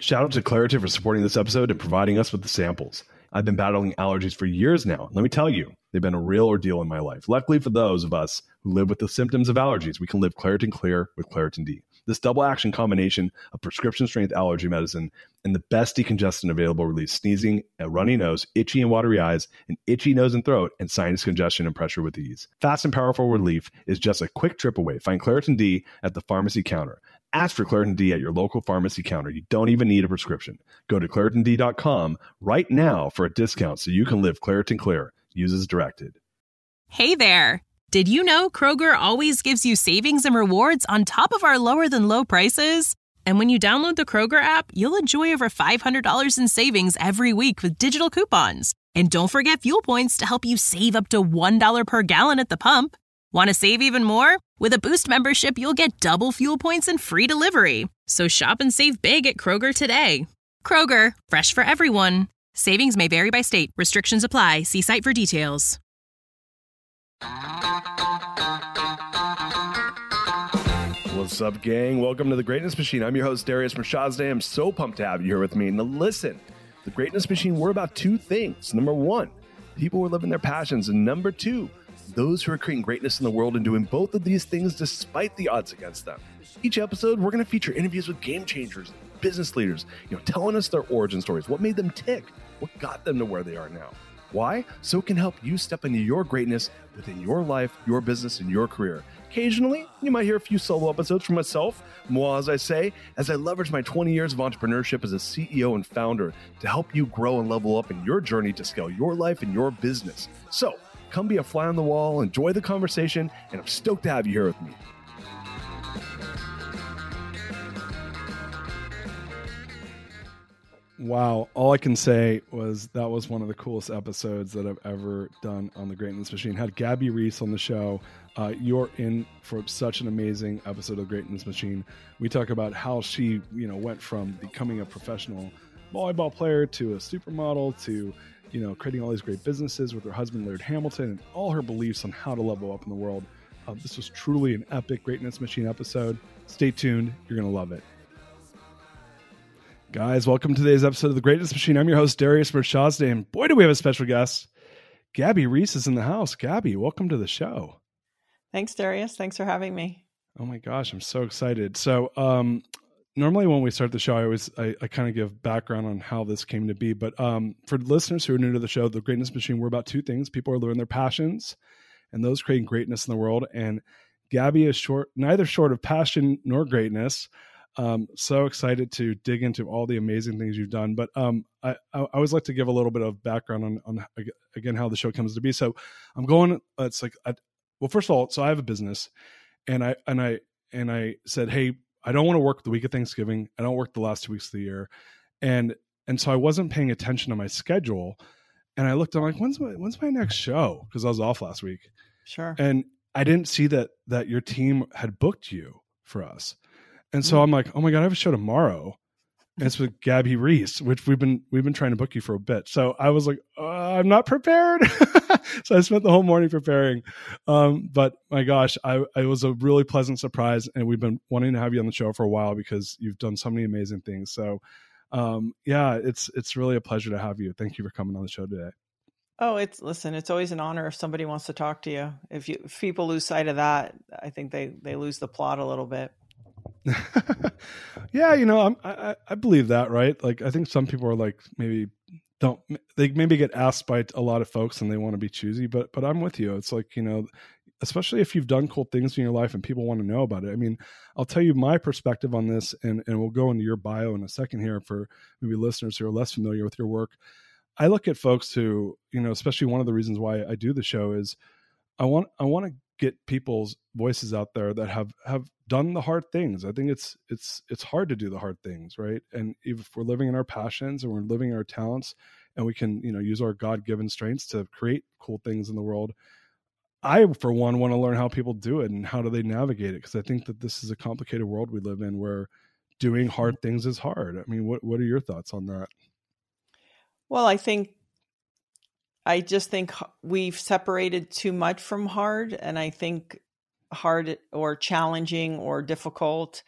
Shout out to Claritin for supporting this episode and providing us with the samples. I've been battling allergies for years now. Let me tell you, they've been a real ordeal in my life. Luckily for those of us who live with the symptoms of allergies, we can live Claritin Clear with Claritin D. This double action combination of prescription strength allergy medicine and the best decongestant available relieves sneezing, a runny nose, itchy and watery eyes, an itchy nose and throat, and sinus congestion and pressure with ease. Fast and powerful relief is just a quick trip away. Find Claritin D at the pharmacy counter. Ask for Claritin D at your local pharmacy counter. You don't even need a prescription. Go to ClaritinD.com right now for a discount so you can live Claritin Clear. Use as directed. Hey there! Did you know Kroger always gives you savings and rewards on top of our lower than low prices? And when you download the Kroger app, you'll enjoy over $500 in savings every week with digital coupons. And don't forget fuel points to help you save up to $1 per gallon at the pump. Want to save even more? With a Boost membership, you'll get double fuel points and free delivery. So shop and save big at Kroger today. Kroger, fresh for everyone. Savings may vary by state. Restrictions apply. See site for details. What's up, gang? Welcome to The Greatness Machine. I'm your host, Darius Mirshahzadeh. I'm so pumped to have you here with me. Now listen, The Greatness Machine, we're about two things. Number one, people who are living their passions. And number two, those who are creating greatness in the world and doing both of these things despite the odds against them. Each episode, we're going to feature interviews with game changers, business leaders, telling us their origin stories, what made them tick, what got them to where they are now. Why? So it can help you step into your greatness within your life, your business, and your career. Occasionally, you might hear a few solo episodes from myself, moi as I say, as I leverage my 20 years of entrepreneurship as a CEO and founder to help you grow and level up in your journey to scale your life and your business. So, come be a fly on the wall, enjoy the conversation, and I'm stoked to have you here with me. Wow. All I can say was that was one of the coolest episodes that I've ever done on The Greatness Machine. Had Gabby Reece on the show. You're in for such an amazing episode of The Greatness Machine. We talk about how she, went from becoming a professional volleyball player to a supermodel to creating all these great businesses with her husband, Laird Hamilton, and all her beliefs on how to level up in the world. This was truly an epic Greatness Machine episode. Stay tuned. You're going to love it. Guys, welcome to today's episode of The Greatness Machine. I'm your host, Darius Mirshahzadeh, and boy, do we have a special guest. Gabby Reece is in the house. Gabby, welcome to the show. Thanks, Darius. Thanks for having me. Oh my gosh, I'm so excited. So, normally when we start the show, I kind of give background on how this came to be. But for listeners who are new to the show, The Greatness Machine, we're about two things. People are living their passions and those creating greatness in the world. And Gabby is neither short of passion nor greatness. So excited to dig into all the amazing things you've done. But I always like to give a little bit of background on again, how the show comes to be. So I'm going, it's like, well, first of all, so I have a business and I said, hey, I don't want to work the week of Thanksgiving. I don't work the last 2 weeks of the year. And so I wasn't paying attention to my schedule. And I looked, I'm like, when's my next show? Because I was off last week. Sure. And I didn't see that your team had booked you for us. And so I'm like, oh my God, I have a show tomorrow. And it's with Gabby Reece, which we've been trying to book you for a bit. So I was like, I'm not prepared. So I spent the whole morning preparing. But my gosh, it was a really pleasant surprise. And we've been wanting to have you on the show for a while because you've done so many amazing things. So yeah, it's really a pleasure to have you. Thank you for coming on the show today. Oh, it's always an honor if somebody wants to talk to you. If people lose sight of that, I think they lose the plot a little bit. Yeah, I believe that, right? Like, I think some people are like, maybe get asked by a lot of folks and they want to be choosy, but I'm with you. It's like, especially if you've done cool things in your life and people want to know about it. I mean, I'll tell you my perspective on this and we'll go into your bio in a second here for maybe listeners who are less familiar with your work. I look at folks who, especially one of the reasons why I do the show is I want to get people's voices out there that have done the hard things. I think it's hard to do the hard things, right? And if we're living in our passions and we're living in our talents and we can, use our God-given strengths to create cool things in the world, I, for one, want to learn how people do it and how do they navigate it. Because I think that this is a complicated world we live in where doing hard things is hard. I mean, what are your thoughts on that? Well, I just think we've separated too much from hard. And I think hard or challenging or difficult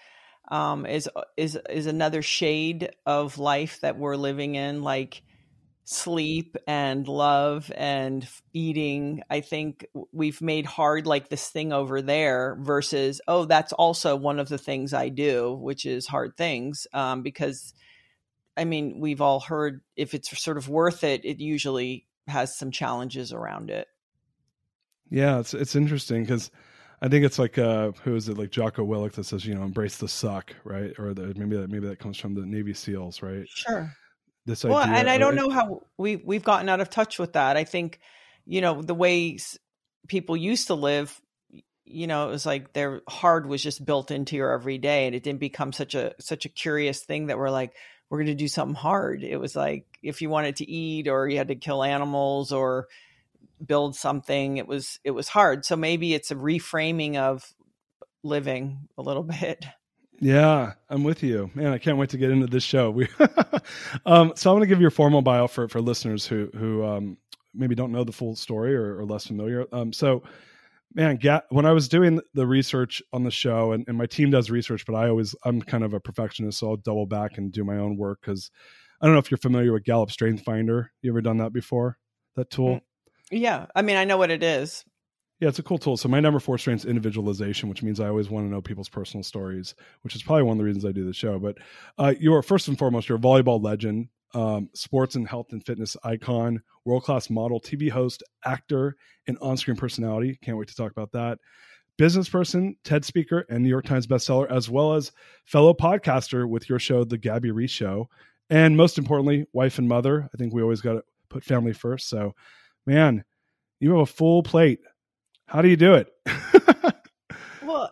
is another shade of life that we're living in, like sleep and love and eating. I think we've made hard like this thing over there versus, oh, that's also one of the things I do, which is hard things. Because I mean, we've all heard if it's sort of worth it, it usually has some challenges around it. Yeah, it's interesting because I think it's like who is it, like Jocko Willink that says, embrace the suck, right? Or maybe that comes from the Navy SEALs, right? Sure. This Well, idea, and I don't know how we've gotten out of touch with that. I think, the way people used to live, it was like their hard was just built into your everyday, and it didn't become such a curious thing that we're like, we're going to do something hard. It was like if you wanted to eat or you had to kill animals or build something, it was hard. So maybe it's a reframing of living a little bit. Yeah, I'm with you, man. I can't wait to get into this show. So I'm going to give you a formal bio for listeners who maybe don't know the full story or are less familiar. So, man, when I was doing the research on the show, and my team does research, but I'm kind of a perfectionist, so I'll double back and do my own work because I don't know if you're familiar with Gallup Strength Finder. You ever done that before? That tool? Yeah, I mean, I know what it is. Yeah, it's a cool tool. So my number 4 strength is individualization, which means I always want to know people's personal stories, which is probably one of the reasons I do the show. But you're first and foremost, you're a volleyball legend, sports and health and fitness icon, world-class model, TV host, actor, and on-screen personality. Can't wait to talk about that. Business person, TED speaker, and New York Times bestseller, as well as fellow podcaster with your show, The Gabby Reece Show. And most importantly, wife and mother. I think we always got to put family first. So, man, you have a full plate. How do you do it? Well,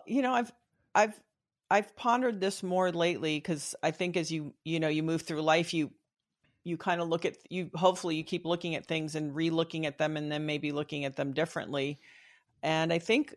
I've pondered this more lately because I think as you move through life, you kind of look at hopefully you keep looking at things and re-looking at them and then maybe looking at them differently. And I think,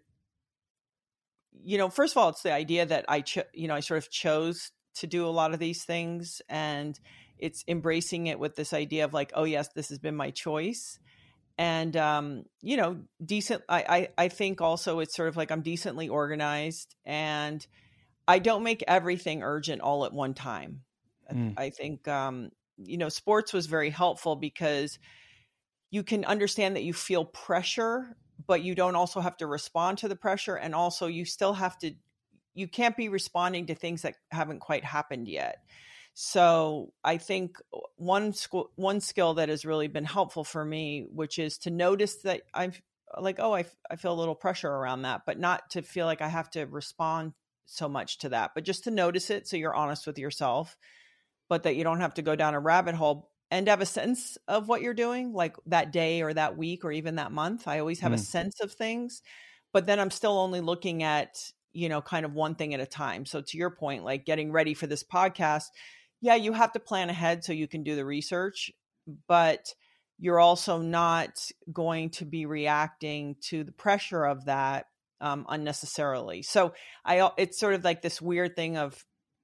first of all, it's the idea that I sort of chose to do a lot of these things, and it's embracing it with this idea of like, oh yes, this has been my choice. And, decent. I think also it's sort of like I'm decently organized and I don't make everything urgent all at one time. I think, sports was very helpful because you can understand that you feel pressure, but you don't also have to respond to the pressure. And also you can't be responding to things that haven't quite happened yet. So I think one skill that has really been helpful for me, which is to notice that I'm like, oh, I feel a little pressure around that, but not to feel like I have to respond so much to that, but just to notice it. So you're honest with yourself, but that you don't have to go down a rabbit hole and have a sense of what you're doing, like that day or that week or even that month. I always have a sense of things, but then I'm still only looking at, kind of one thing at a time. So to your point, like getting ready for this podcast, yeah, you have to plan ahead so you can do the research, but you're also not going to be reacting to the pressure of that unnecessarily. So it's sort of like this weird thing of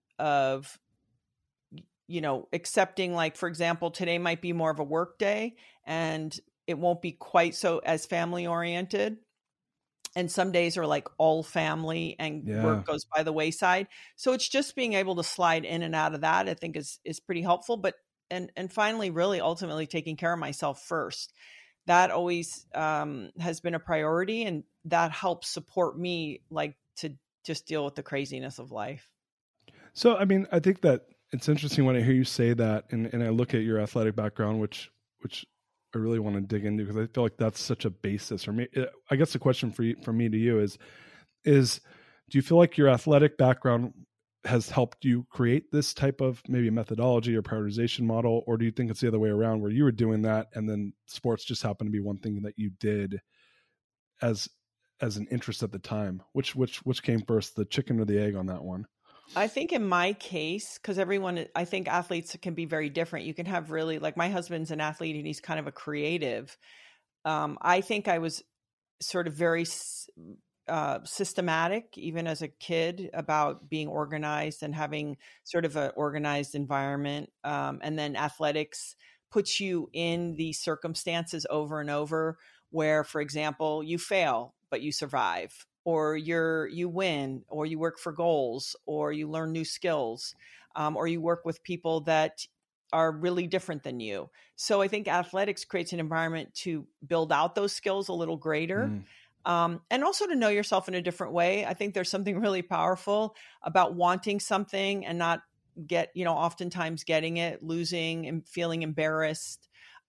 accepting, like, for example, today might be more of a work day and it won't be quite so as family oriented. And some days are like all family and work goes by the wayside. So it's just being able to slide in and out of that, I think is pretty helpful. But, and finally, really ultimately taking care of myself first. That always has been a priority, and that helps support me, like, to just deal with the craziness of life. So, I mean, I think that it's interesting when I hear you say that, and I look at your athletic background, which I really want to dig into, because I feel like that's such a basis. Or I guess the question from me to you is do you feel like your athletic background has helped you create this type of maybe methodology or prioritization model, or do you think it's the other way around, where you were doing that and then sports just happened to be one thing that you did as an interest at the time? Which came first, the chicken or the egg on that one? I think in my case, because I think athletes can be very different. You can have really, like, my husband's an athlete and he's kind of a creative. I think I was sort of very systematic, even as a kid, about being organized and having sort of an organized environment. And then athletics puts you in these circumstances over and over where, for example, you fail, but you survive. or you win, or you work for goals, or you learn new skills, or you work with people that are really different than you. So I think athletics creates an environment to build out those skills a little greater. And also to know yourself in a different way. I think there's something really powerful about wanting something and not oftentimes getting it, losing and feeling embarrassed,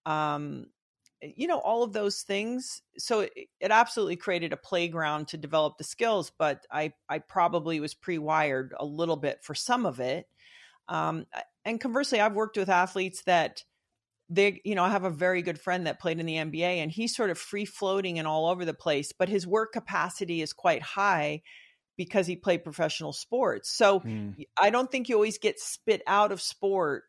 all of those things. So it absolutely created a playground to develop the skills, but I probably was pre-wired a little bit for some of it. And conversely, I've worked with athletes that I have a very good friend that played in the NBA, and he's sort of free floating and all over the place, but his work capacity is quite high because he played professional sports. So I don't think you always get spit out of sport,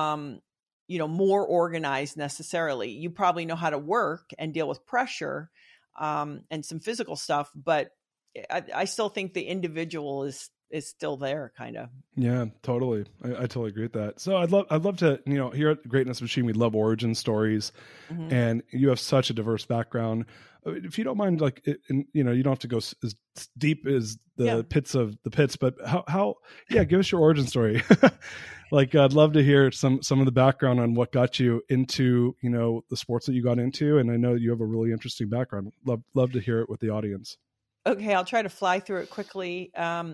more organized necessarily. You probably know how to work and deal with pressure, and some physical stuff, but I still think the individual is still there, kind of. Yeah, totally. I totally agree with that. So I'd love to, here at Greatness Machine, we love origin stories, and you have such a diverse background. If you don't mind, you don't have to go as deep as the pits of the pits, but give us your origin story. I'd love to hear some of the background on what got you into, the sports that you got into. And I know you have a really interesting background. Love to hear it with the audience. Okay, I'll try to fly through it quickly.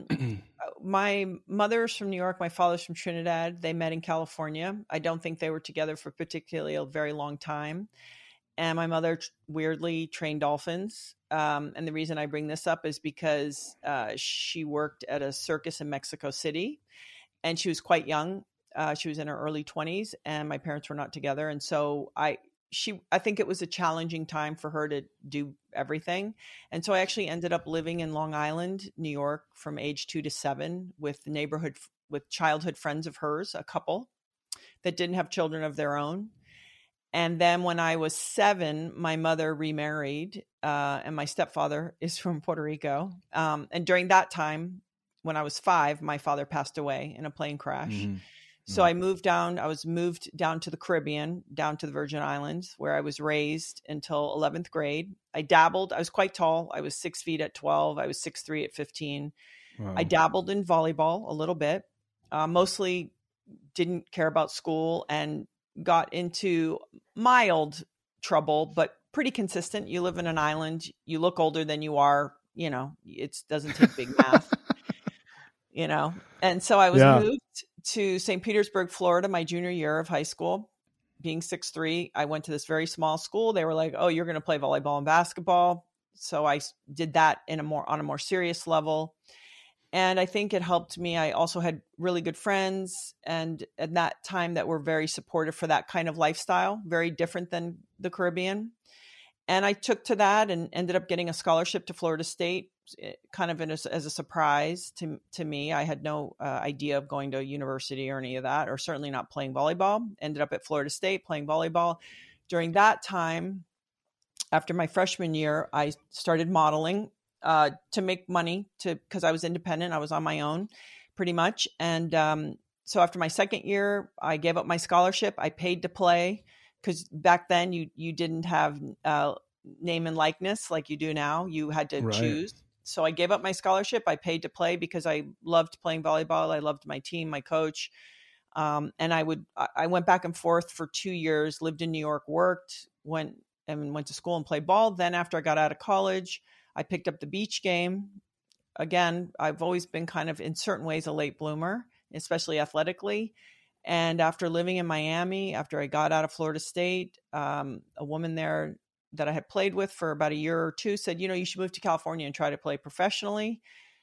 My mother's from New York. My father's from Trinidad. They met in California. I don't think they were together for particularly a very long time. And my mother weirdly trained dolphins. And the reason I bring this up is because she worked at a circus in Mexico City, and she was quite young. She was in her early 20s, and my parents were not together. And so I think it was a challenging time for her to do everything. And so I actually ended up living in Long Island, New York from age 2 to 7 with childhood friends of hers, a couple that didn't have children of their own. And then when I was 7, my mother remarried, and my stepfather is from Puerto Rico. And during that time, when I was 5, my father passed away in a plane crash. Mm-hmm. So I moved down. I was moved down to the Caribbean, down to the Virgin Islands, where I was raised until 11th grade. I dabbled. I was quite tall. I was 6 feet at 12. I was 6'3" at 15. Wow. I dabbled in volleyball a little bit, mostly didn't care about school, and got into mild trouble, but pretty consistent. You live in an island. You look older than you are. It doesn't take big math, And so I was moved to St. Petersburg, Florida, my junior year of high school. Being 6'3", I went to this very small school. They were like, "Oh, you're going to play volleyball and basketball." So I did that on a more serious level. And I think it helped me. I also had really good friends, and at that time that were very supportive for that kind of lifestyle, very different than the Caribbean. And I took to that and ended up getting a scholarship to Florida State, kind of as a surprise to me. I had no idea of going to a university or any of that, or certainly not playing volleyball. Ended up at Florida State playing volleyball. During that time, after my freshman year, I started modeling to make money, because I was independent. I was on my own pretty much. And so after my second year, I gave up my scholarship. I paid to play, because back then you didn't have name and likeness like you do now. You had to choose. So I gave up my scholarship. I paid to play because I loved playing volleyball. I loved my team, my coach. And I went back and forth for 2 years, lived in New York, worked, went to school and played ball. Then after I got out of college, I picked up the beach game. Again, I've always been kind of in certain ways a late bloomer, especially athletically. And after living in Miami, after I got out of Florida State, a woman there that I had played with for about a year or two said, you should move to California and try to play professionally.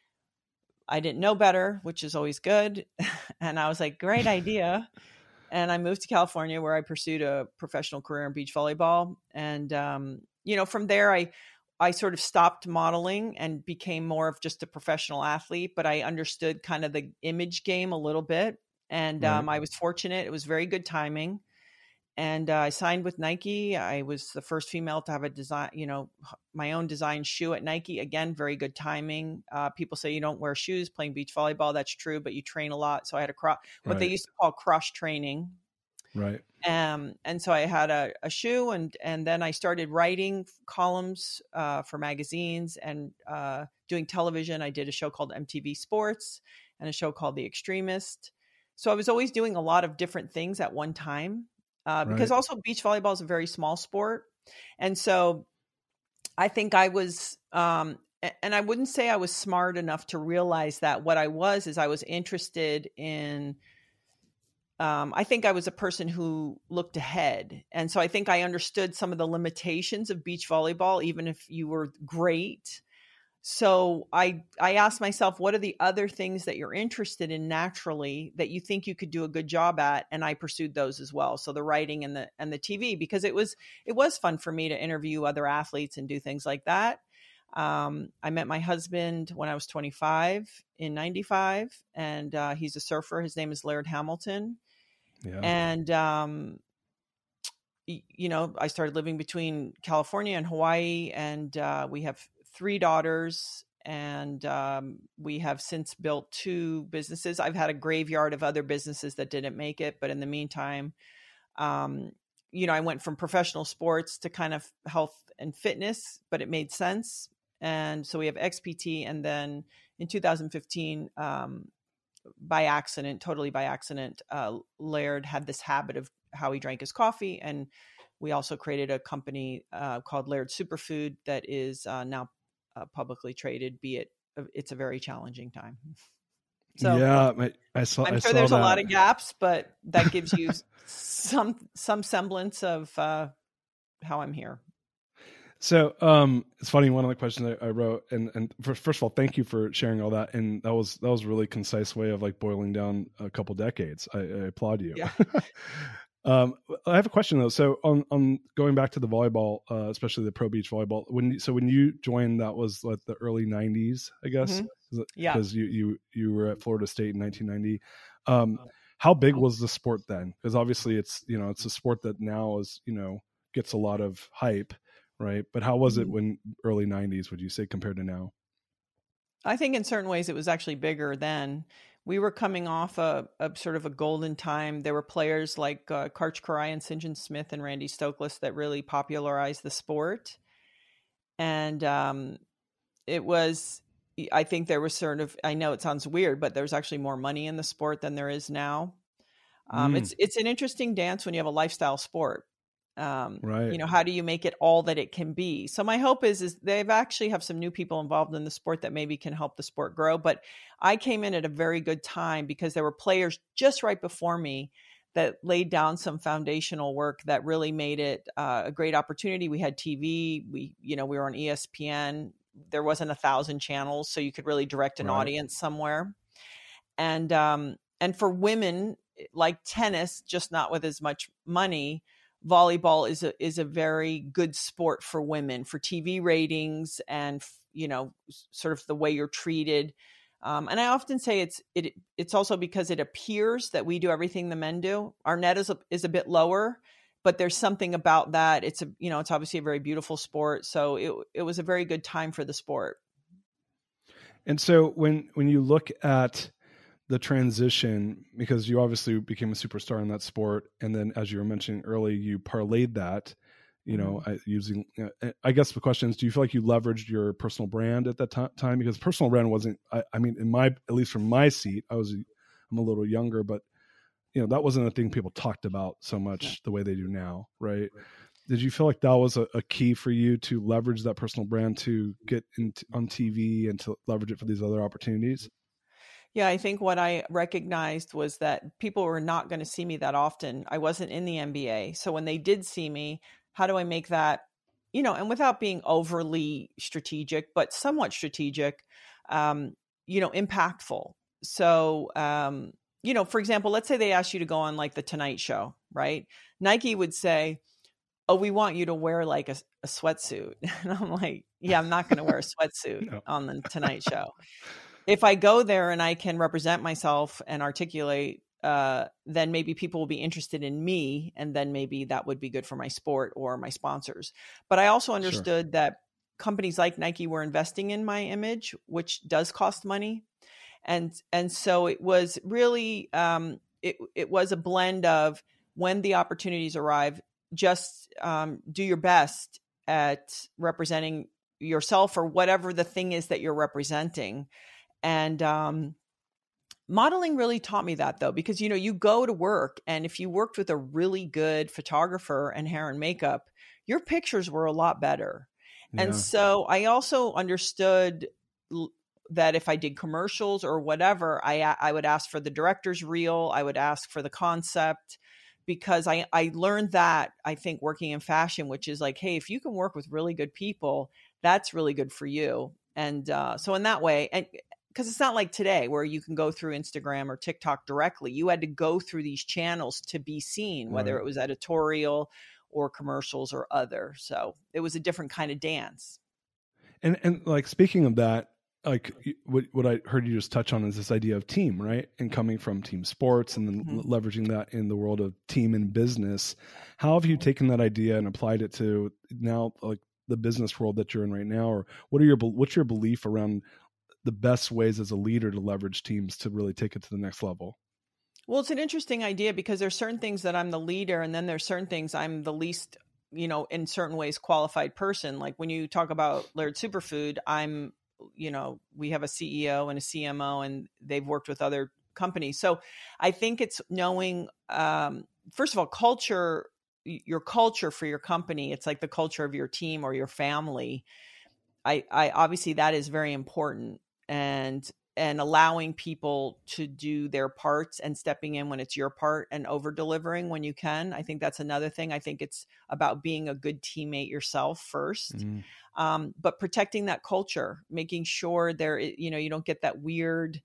I didn't know better, which is always good. And I was like, great idea. And I moved to California, where I pursued a professional career in beach volleyball. And, from there, I sort of stopped modeling and became more of just a professional athlete, but I understood kind of the image game a little bit. And I was fortunate. It was very good timing. And I signed with Nike. I was the first female to have a design, my own design shoe at Nike. Again, very good timing. People say you don't wear shoes playing beach volleyball. That's true, but you train a lot. So I had what they used to call cross training. Right. And so I had a shoe, and then I started writing columns for magazines and doing television. I did a show called MTV Sports and a show called The Extremist. So I was always doing a lot of different things at one time because Right. also beach volleyball is a very small sport. And so I think I was, and I wouldn't say I was smart enough to realize that. What I was is I was interested in, I think I was a person who looked ahead. And so I think I understood some of the limitations of beach volleyball, even if you were great. So I asked myself, what are the other things that you're interested in naturally that you think you could do a good job at? And I pursued those as well. So the writing and the TV, because it was fun for me to interview other athletes and do things like that. I met my husband when I was 25 in 95, and he's a surfer. His name is Laird Hamilton. Yeah. And, I started living between California and Hawaii, and we have 3 daughters, and we have since built 2 businesses. I've had a graveyard of other businesses that didn't make it, but in the meantime, I went from professional sports to kind of health and fitness, but it made sense. And so we have XPT, and then in 2015, totally by accident, Laird had this habit of how he drank his coffee. And we also created a company called Laird Superfood that is now publicly traded, it's a very challenging time. So yeah, I saw there's a lot that. of gaps, but that gives you some semblance of how I'm here. So it's funny. One of the questions I wrote, and first of all, thank you for sharing all that. And that was a really concise way of like boiling down a couple decades. I applaud you. Yeah. I have a question though. So on going back to the volleyball, especially the pro beach volleyball, when you joined, that was like the early 90s, I guess. Mm-hmm. Yeah. Because you were at Florida State in 1990. How big was the sport then? Because obviously it's a sport that now is gets a lot of hype. Right. But how was it when early 90s, would you say, compared to now? I think in certain ways it was actually bigger then. We were coming off a sort of a golden time. There were players like Karch Kiraly and St. John Smith and Randy Stokely that really popularized the sport. And it was, I think there was sort of, I know it sounds weird, but there's actually more money in the sport than there is now. It's an interesting dance when you have a lifestyle sport. Right. How do you make it all that it can be? So my hope is they've actually have some new people involved in the sport that maybe can help the sport grow. But I came in at a very good time because there were players just right before me that laid down some foundational work that really made it a great opportunity. We had TV, we were on ESPN. There wasn't 1,000 channels, so you could really direct an audience somewhere. And for women, like tennis, just not with as much money, volleyball is a very good sport for women, for TV ratings and sort of the way you're treated. And I often say it's also because it appears that we do everything the men do. Our net is a bit lower, but there's something about that. It's obviously a very beautiful sport. So it was a very good time for the sport. And so when you look at the transition, because you obviously became a superstar in that sport, and then as you were mentioning early, you parlayed that, using. I guess the question is, do you feel like you leveraged your personal brand at that time? Because personal brand wasn't. I mean, at least from my seat, I'm a little younger, but that wasn't a thing people talked about so much the way they do now, right? Did you feel like that was a key for you to leverage that personal brand to get on TV and to leverage it for these other opportunities? Yeah, I think what I recognized was that people were not going to see me that often. I wasn't in the NBA. So when they did see me, how do I make that, and without being overly strategic, but somewhat strategic, impactful. So, for example, let's say they asked you to go on like the Tonight Show, right? Nike would say, oh, we want you to wear like a sweatsuit. And I'm like, yeah, I'm not going to wear a sweatsuit on the Tonight Show. If I go there and I can represent myself and articulate, then maybe people will be interested in me, and then maybe that would be good for my sport or my sponsors. But I also understood that companies like Nike were investing in my image, which does cost money. And so it was really, it was a blend of when the opportunities arrive, just do your best at representing yourself or whatever the thing is that you're representing. And modeling really taught me that, though, because, you go to work, and if you worked with a really good photographer and hair and makeup, your pictures were a lot better. Yeah. And so I also understood that if I did commercials or whatever, I would ask for the director's reel. I would ask for the concept, because I learned that, I think, working in fashion, which is like, hey, if you can work with really good people, that's really good for you. And so in that way, and because it's not like today where you can go through Instagram or TikTok directly. You had to go through these channels to be seen, whether it was editorial or commercials or other. So it was a different kind of dance. And like, speaking of that, like what I heard you just touch on is this idea of team, right? And coming from team sports and then leveraging that in the world of team and business. How have you taken that idea and applied it to now, like the business world that you're in right now? Or what's your belief around the best ways as a leader to leverage teams to really take it to the next level? Well, it's an interesting idea, because there's certain things that I'm the leader, and then there's certain things I'm the least, in certain ways, qualified person. Like when you talk about Laird Superfood, we have a CEO and a CMO, and they've worked with other companies. So I think it's knowing, first of all, culture, your culture for your company. It's like the culture of your team or your family. I obviously that is very important, and allowing people to do their parts and stepping in when it's your part and over delivering when you can. I think that's another thing. I think it's about being a good teammate yourself first, but protecting that culture, making sure you don't get that weird,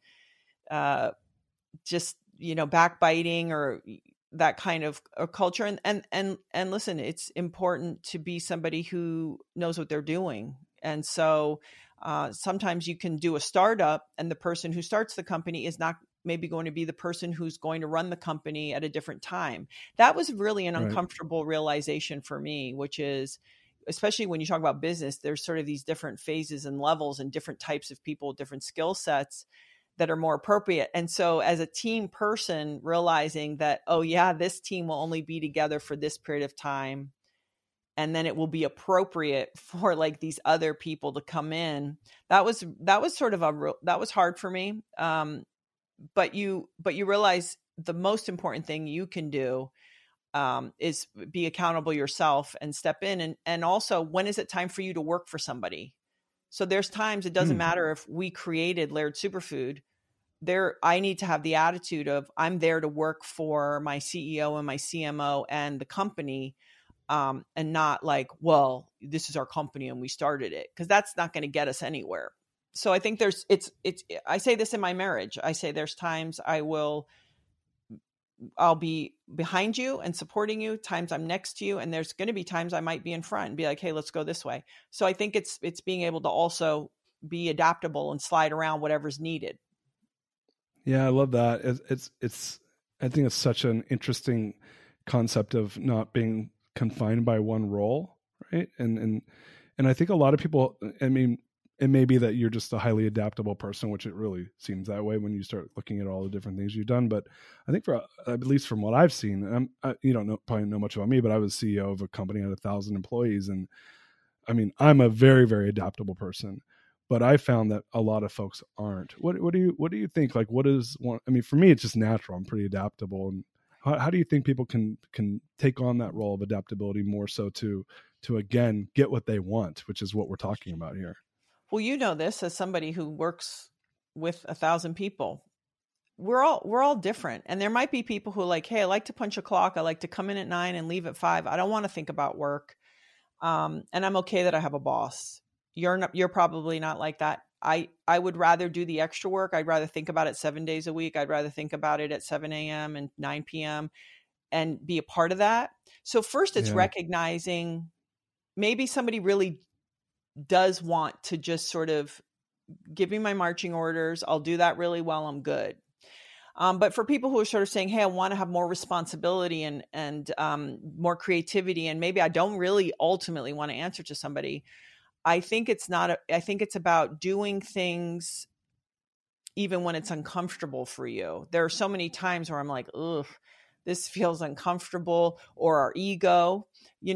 backbiting or that kind of a culture. And listen, it's important to be somebody who knows what they're doing. And so sometimes you can do a startup, and the person who starts the company is not maybe going to be the person who's going to run the company at a different time. That was really an uncomfortable realization for me, which is, especially when you talk about business, there's sort of these different phases and levels and different types of people, different skill sets that are more appropriate. And so as a team person, realizing that, oh yeah, this team will only be together for this period of time, and then it will be appropriate for like these other people to come in. That was sort of that was hard for me. But you realize the most important thing you can do is be accountable yourself and step in. And also, when is it time for you to work for somebody? So there's times it doesn't matter if we created Laird Superfood. I need to have the attitude of, I'm there to work for my CEO and my CMO and the company. And not like, well, this is our company and we started it, because that's not going to get us anywhere. So I think I say this in my marriage. I say there's times I'll be behind you and supporting you, times I'm next to you, and there's going to be times I might be in front and be like, hey, let's go this way. So I think it's being able to also be adaptable and slide around whatever's needed. Yeah, I love that. I think it's such an interesting concept of not being confined by one role, right? And I think a lot of people, I mean, it may be that you're just a highly adaptable person, which it really seems that way when you start looking at all the different things you've done. But I think at least from what I've seen, you don't probably know much about me, but I was CEO of a company at 1,000 employees. And I mean, I'm a very, very adaptable person, but I found that a lot of folks aren't. What do you think? Like, I mean, for me, it's just natural. I'm pretty adaptable. And how do you think people can take on that role of adaptability more so to again get what they want, which is what we're talking about here? Well, you know this as somebody who works with 1,000 people. We're all different, and there might be people who are like, hey, I like to punch a clock. I like to come in at 9 and leave at 5. I don't want to think about work, and I'm okay that I have a boss. You're probably not like that. I would rather do the extra work. I'd rather think about it 7 days a week. I'd rather think about it at 7 a.m. and 9 p.m. and be a part of that. So first it's recognizing maybe somebody really does want to just sort of give me my marching orders. I'll do that really well. I'm good. But for people who are sort of saying, hey, I want to have more responsibility and more creativity, and maybe I don't really ultimately want to answer to somebody, I think it's about doing things even when it's uncomfortable for you. There are so many times where I'm like, ugh, this feels uncomfortable, or our ego.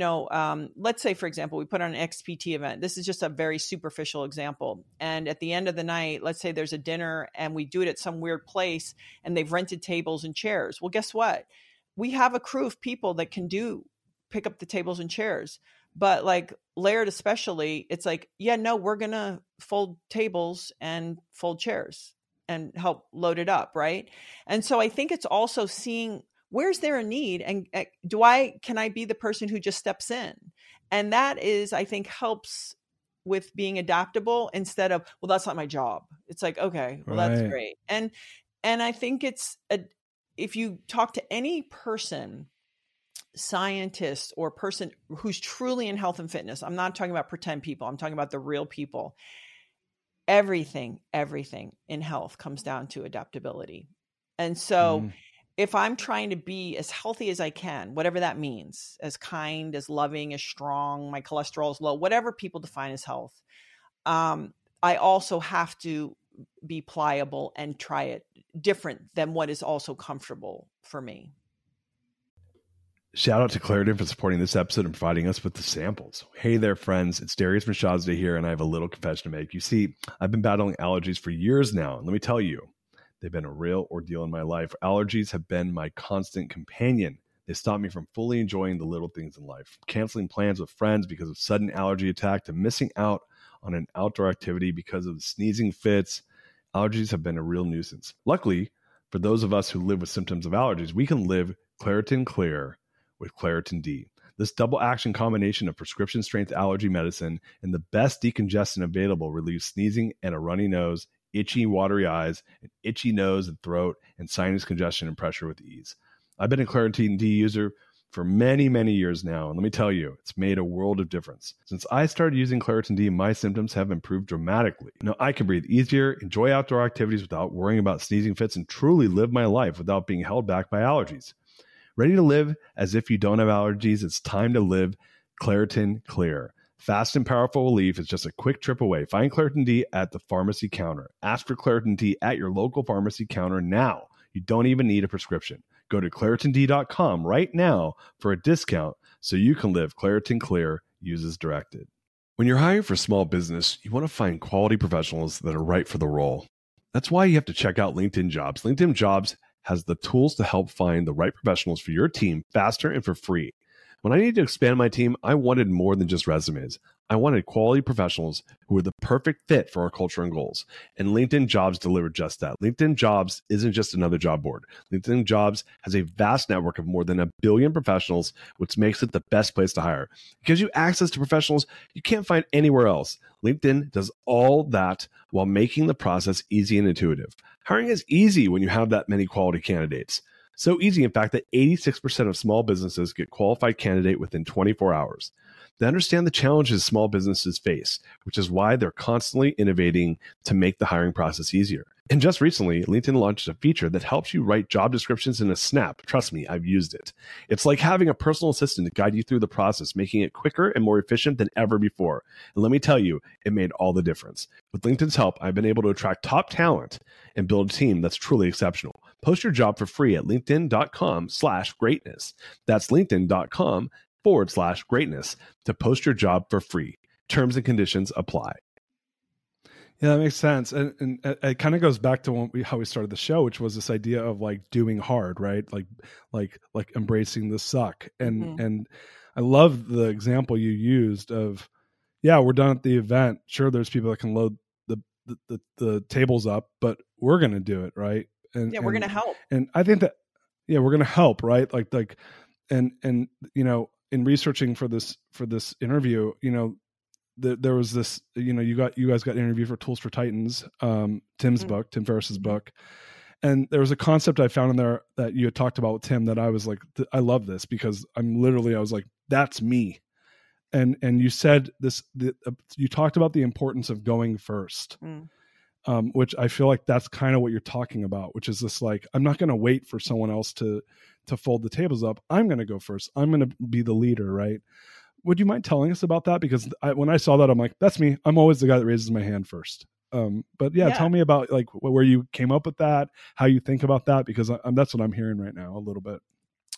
Let's say, for example, we put on an XPT event. This is just a very superficial example. And at the end of the night, let's say there's a dinner and we do it at some weird place and they've rented tables and chairs. Well, guess what? We have a crew of people that can pick up the tables and chairs. But like Laird especially, it's like, yeah, no, we're going to fold tables and fold chairs and help load it up, right? And so I think it's also seeing, where's there a need, and can I be the person who just steps in? And that is, I think, helps with being adaptable instead of, well, that's not my job. It's like, okay, well, that's great. And I think if you talk to any person, scientist or person who's truly in health and fitness, I'm not talking about pretend people, I'm talking about the real people. Everything in health comes down to adaptability. And so if I'm trying to be as healthy as I can, whatever that means, as kind, as loving, as strong, my cholesterol is low, whatever people define as health, I also have to be pliable and try it different than what is also comfortable for me. Shout out to Claritin for supporting this episode and providing us with the samples. Hey there, friends. It's Darius Mashazda here, and I have a little confession to make. You see, I've been battling allergies for years now, and let me tell you, they've been a real ordeal in my life. Allergies have been my constant companion. They stop me from fully enjoying the little things in life, canceling plans with friends because of sudden allergy attack, to missing out on an outdoor activity because of the sneezing fits. Allergies have been a real nuisance. Luckily, for those of us who live with symptoms of allergies, we can live Claritin Clear with Claritin D. This double action combination of prescription strength allergy medicine and the best decongestant available relieves sneezing and a runny nose, itchy, watery eyes, an itchy nose and throat, and sinus congestion and pressure with ease. I've been a Claritin D user for many, many years now, and let me tell you, it's made a world of difference. Since I started using Claritin D, my symptoms have improved dramatically. Now I can breathe easier, enjoy outdoor activities without worrying about sneezing fits, and truly live my life without being held back by allergies. Ready to live as if you don't have allergies? It's time to live Claritin Clear. Fast and powerful relief is just a quick trip away. Find Claritin D at the pharmacy counter. Ask for Claritin D at your local pharmacy counter now. You don't even need a prescription. Go to ClaritinD.com right now for a discount so you can live Claritin Clear. Use as directed. When you're hiring for a small business, you want to find quality professionals that are right for the role. That's why you have to check out LinkedIn Jobs. LinkedIn Jobs has the tools to help find the right professionals for your team faster and for free. When I needed to expand my team, I wanted more than just resumes. I wanted quality professionals who were the perfect fit for our culture and goals. And LinkedIn Jobs delivered just that. LinkedIn Jobs isn't just another job board. LinkedIn Jobs has a vast network of more than 1 billion professionals, which makes it the best place to hire. It gives you access to professionals you can't find anywhere else. LinkedIn does all that while making the process easy and intuitive. Hiring is easy when you have that many quality candidates. So easy, in fact, that 86% of small businesses get qualified candidate within 24 hours. They understand the challenges small businesses face, which is why they're constantly innovating to make the hiring process easier. And just recently, LinkedIn launched a feature that helps you write job descriptions in a snap. Trust me, I've used it. It's like having a personal assistant to guide you through the process, making it quicker and more efficient than ever before. And let me tell you, it made all the difference. With LinkedIn's help, I've been able to attract top talent and build a team that's truly exceptional. Post your job for free at linkedin.com/greatness. That's linkedin.com/greatness to post your job for free. Terms and conditions apply. Yeah, that makes sense. And it kind of goes back to how we started the show, which was this idea of like doing hard, right? Like embracing the suck. And I love the example you used of, yeah, we're done at the event. Sure, there's people that can load the tables up, but we're going to do it, right? And we're going to help. And I think that, yeah, we're going to help, right? And you know, in researching for this interview, you know, there was this, you know, you guys got interviewed for Tools for Titans, Tim's book, Tim Ferriss's book. And there was a concept I found in there that you had talked about with Tim that I was like, I love this because I was like, that's me. And you said this, you talked about the importance of going first, which I feel like that's kind of what you're talking about, which is this, like, I'm not going to wait for someone else to fold the tables up. I'm going to go first. I'm going to be the leader. Right. Would you mind telling us about that? Because when I saw that, I'm like, that's me. I'm always the guy that raises my hand first. But yeah, tell me about like where you came up with that, how you think about that, because that's what I'm hearing right now a little bit.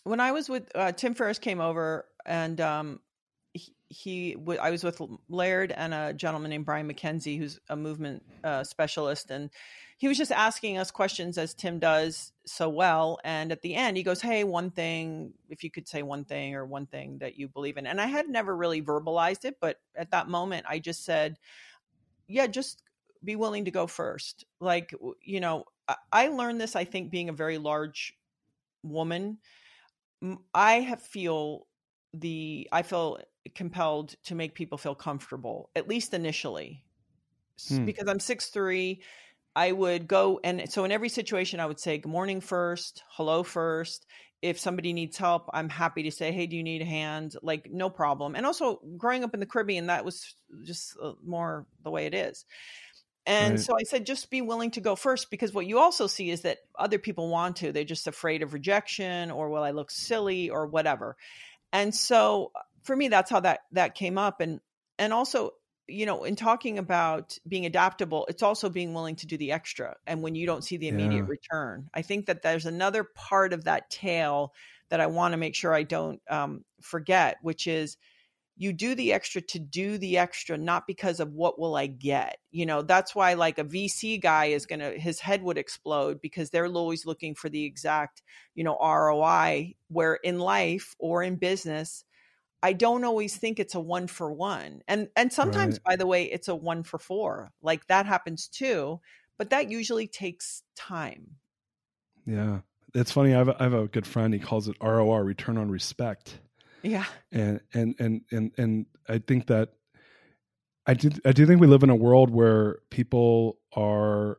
when I was with Tim Ferriss came over, and I was with Laird and a gentleman named Brian McKenzie, who's a movement specialist, and he was just asking us questions as Tim does so well. And at the end, he goes, "Hey, one thing, if you could say one thing or one thing that you believe in." And I had never really verbalized it, but at that moment, I just said, "Yeah, just be willing to go first." Like, you know, I learned this, I think, being a very large woman. I feel compelled to make people feel comfortable, at least initially, because I'm 6'3". I would go, and so in every situation I would say good morning first, hello first. If somebody needs help, I'm happy to say, "Hey, do you need a hand?" Like, no problem. And also growing up in the Caribbean, that was just more the way it is. And so I said, just be willing to go first, because what you also see is that other people want to, they're just afraid of rejection, or will I look silly, or whatever. And so for me, that's how that came up. And also, you know, in talking about being adaptable, it's also being willing to do the extra. And when you don't see the immediate return, I think that there's another part of that tale that I want to make sure I don't forget, which is you do the extra to do the extra, not because of what will I get. You know, that's why like a VC guy his head would explode, because they're always looking for the exact, you know, ROI, where in life or in business, I don't always think it's a 1-for-1. And sometimes, by the way, it's a 1-for-4. Like that happens too, but that usually takes time. Yeah. It's funny. I have a good friend. He calls it ROR, return on respect. Yeah. And I think that I do think we live in a world where people are,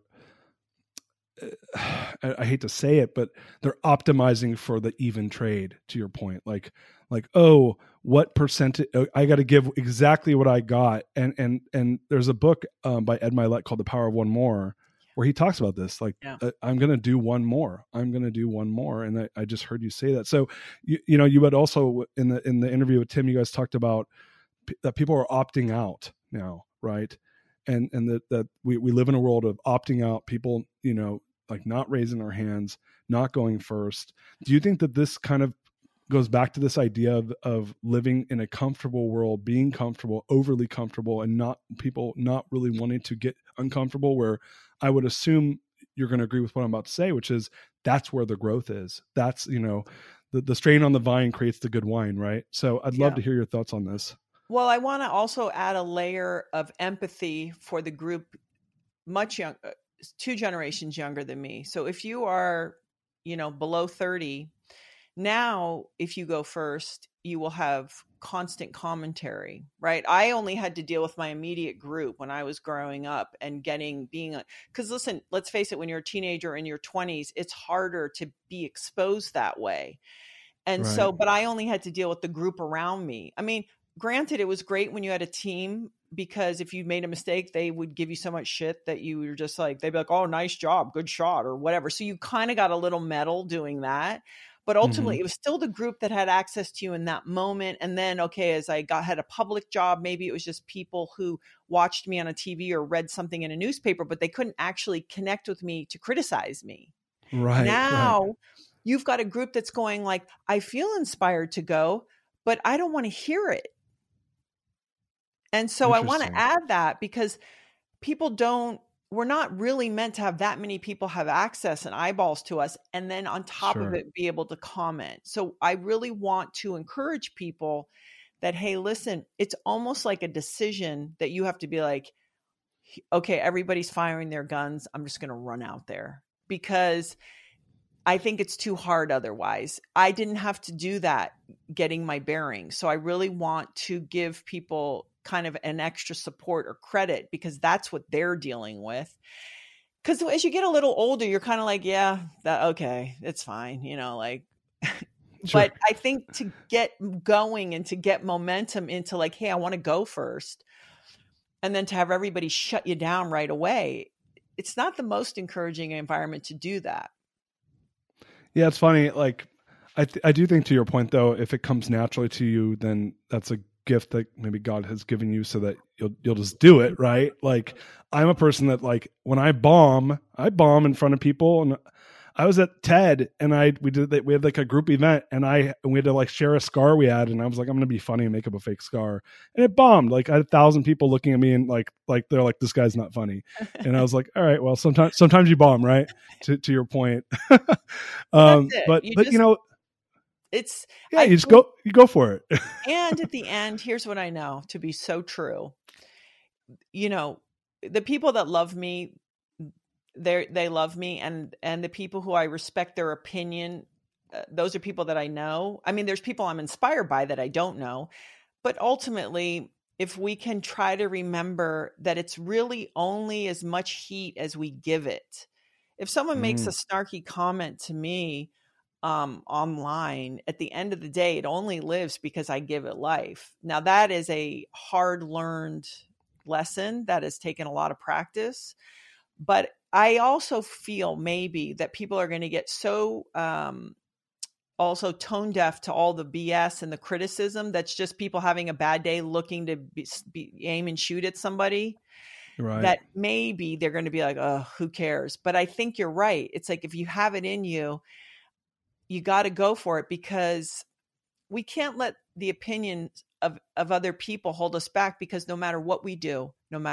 I hate to say it, but they're optimizing for the even trade, to your point. Like, oh, what percentage I got to give exactly what I got. And there's a book by Ed Mylett called The Power of One More, where he talks about this. Like, I'm going to do one more. I'm going to do one more. And I just heard you say that. So, you know, you had also in the interview with Tim, you guys talked about that people are opting out now, right? And that we live in a world of opting out, people, you know, like not raising their hands, not going first. Do you think that this kind of goes back to this idea of living in a comfortable world, being comfortable, overly comfortable, and people not really wanting to get uncomfortable, where I would assume you're going to agree with what I'm about to say, which is that's where the growth is. That's, you know, the strain on the vine creates the good wine, right? So I'd love to hear your thoughts on this. Well, I want to also add a layer of empathy for the group much young, 2 generations younger than me. So if you are, you know, below 30, now, if you go first, you will have constant commentary, right? I only had to deal with my immediate group when I was growing up and because listen, let's face it, when you're a teenager in your 20s, it's harder to be exposed that way. And so, but I only had to deal with the group around me. I mean, granted, it was great when you had a team, because if you made a mistake, they would give you so much shit that you were just like, they'd be like, "Oh, nice job, good shot," or whatever. So you kind of got a little medal doing that. But ultimately, it was still the group that had access to you in that moment. And then, okay, as I had a public job, maybe it was just people who watched me on a TV or read something in a newspaper, but they couldn't actually connect with me to criticize me. Right. Now, you've got a group that's going like, I feel inspired to go, but I don't want to hear it. And so I want to add that, because we're not really meant to have that many people have access and eyeballs to us, and then on top of it, be able to comment. So I really want to encourage people that, hey, listen, it's almost like a decision that you have to be like, okay, everybody's firing their guns. I'm just going to run out there, because I think it's too hard otherwise. I didn't have to do that getting my bearings. So I really want to give people kind of an extra support or credit, because that's what they're dealing with. Because as you get a little older, you're kind of like, yeah, okay, it's fine, you know, like, but I think to get going and to get momentum into like, hey, I want to go first, and then to have everybody shut you down right away, it's not the most encouraging environment to do that. Yeah, it's funny. Like, I do think, to your point though, if it comes naturally to you, then that's a gift that maybe God has given you, so that you'll just do it, right? Like, I'm a person that, like, when I bomb in front of people, and I was at TED and we had like a group event and we had to like share a scar we had. And I was like, I'm going to be funny and make up a fake scar. And it bombed. Like I had 1,000 people looking at me and like they're like, this guy's not funny. And I was like, all right, well, sometimes you bomb, right? To your point. But you know, it's, you go for it. And at the end, here's what I know to be so true. You know, the people that love me, they love me, and the people who I respect their opinion, those are people that I know. I mean, there's people I'm inspired by that I don't know, but ultimately, if we can try to remember that it's really only as much heat as we give it. If someone makes a snarky comment to me online, at the end of the day, it only lives because I give it life. Now, that is a hard learned lesson that has taken a lot of practice, but I also feel maybe that people are going to get so also tone deaf to all the BS and the criticism that's just people having a bad day looking to aim and shoot at somebody. Right. That maybe they're going to be like, oh, who cares? But I think you're right. It's like, if you have it in you, you got to go for it, because we can't let the opinions of other people hold us back, because no matter what we do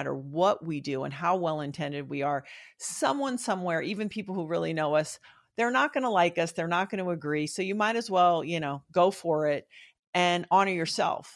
and how well-intended we are, someone somewhere, even people who really know us, they're not going to like us. They're not going to agree. So you might as well, go for it and honor yourself.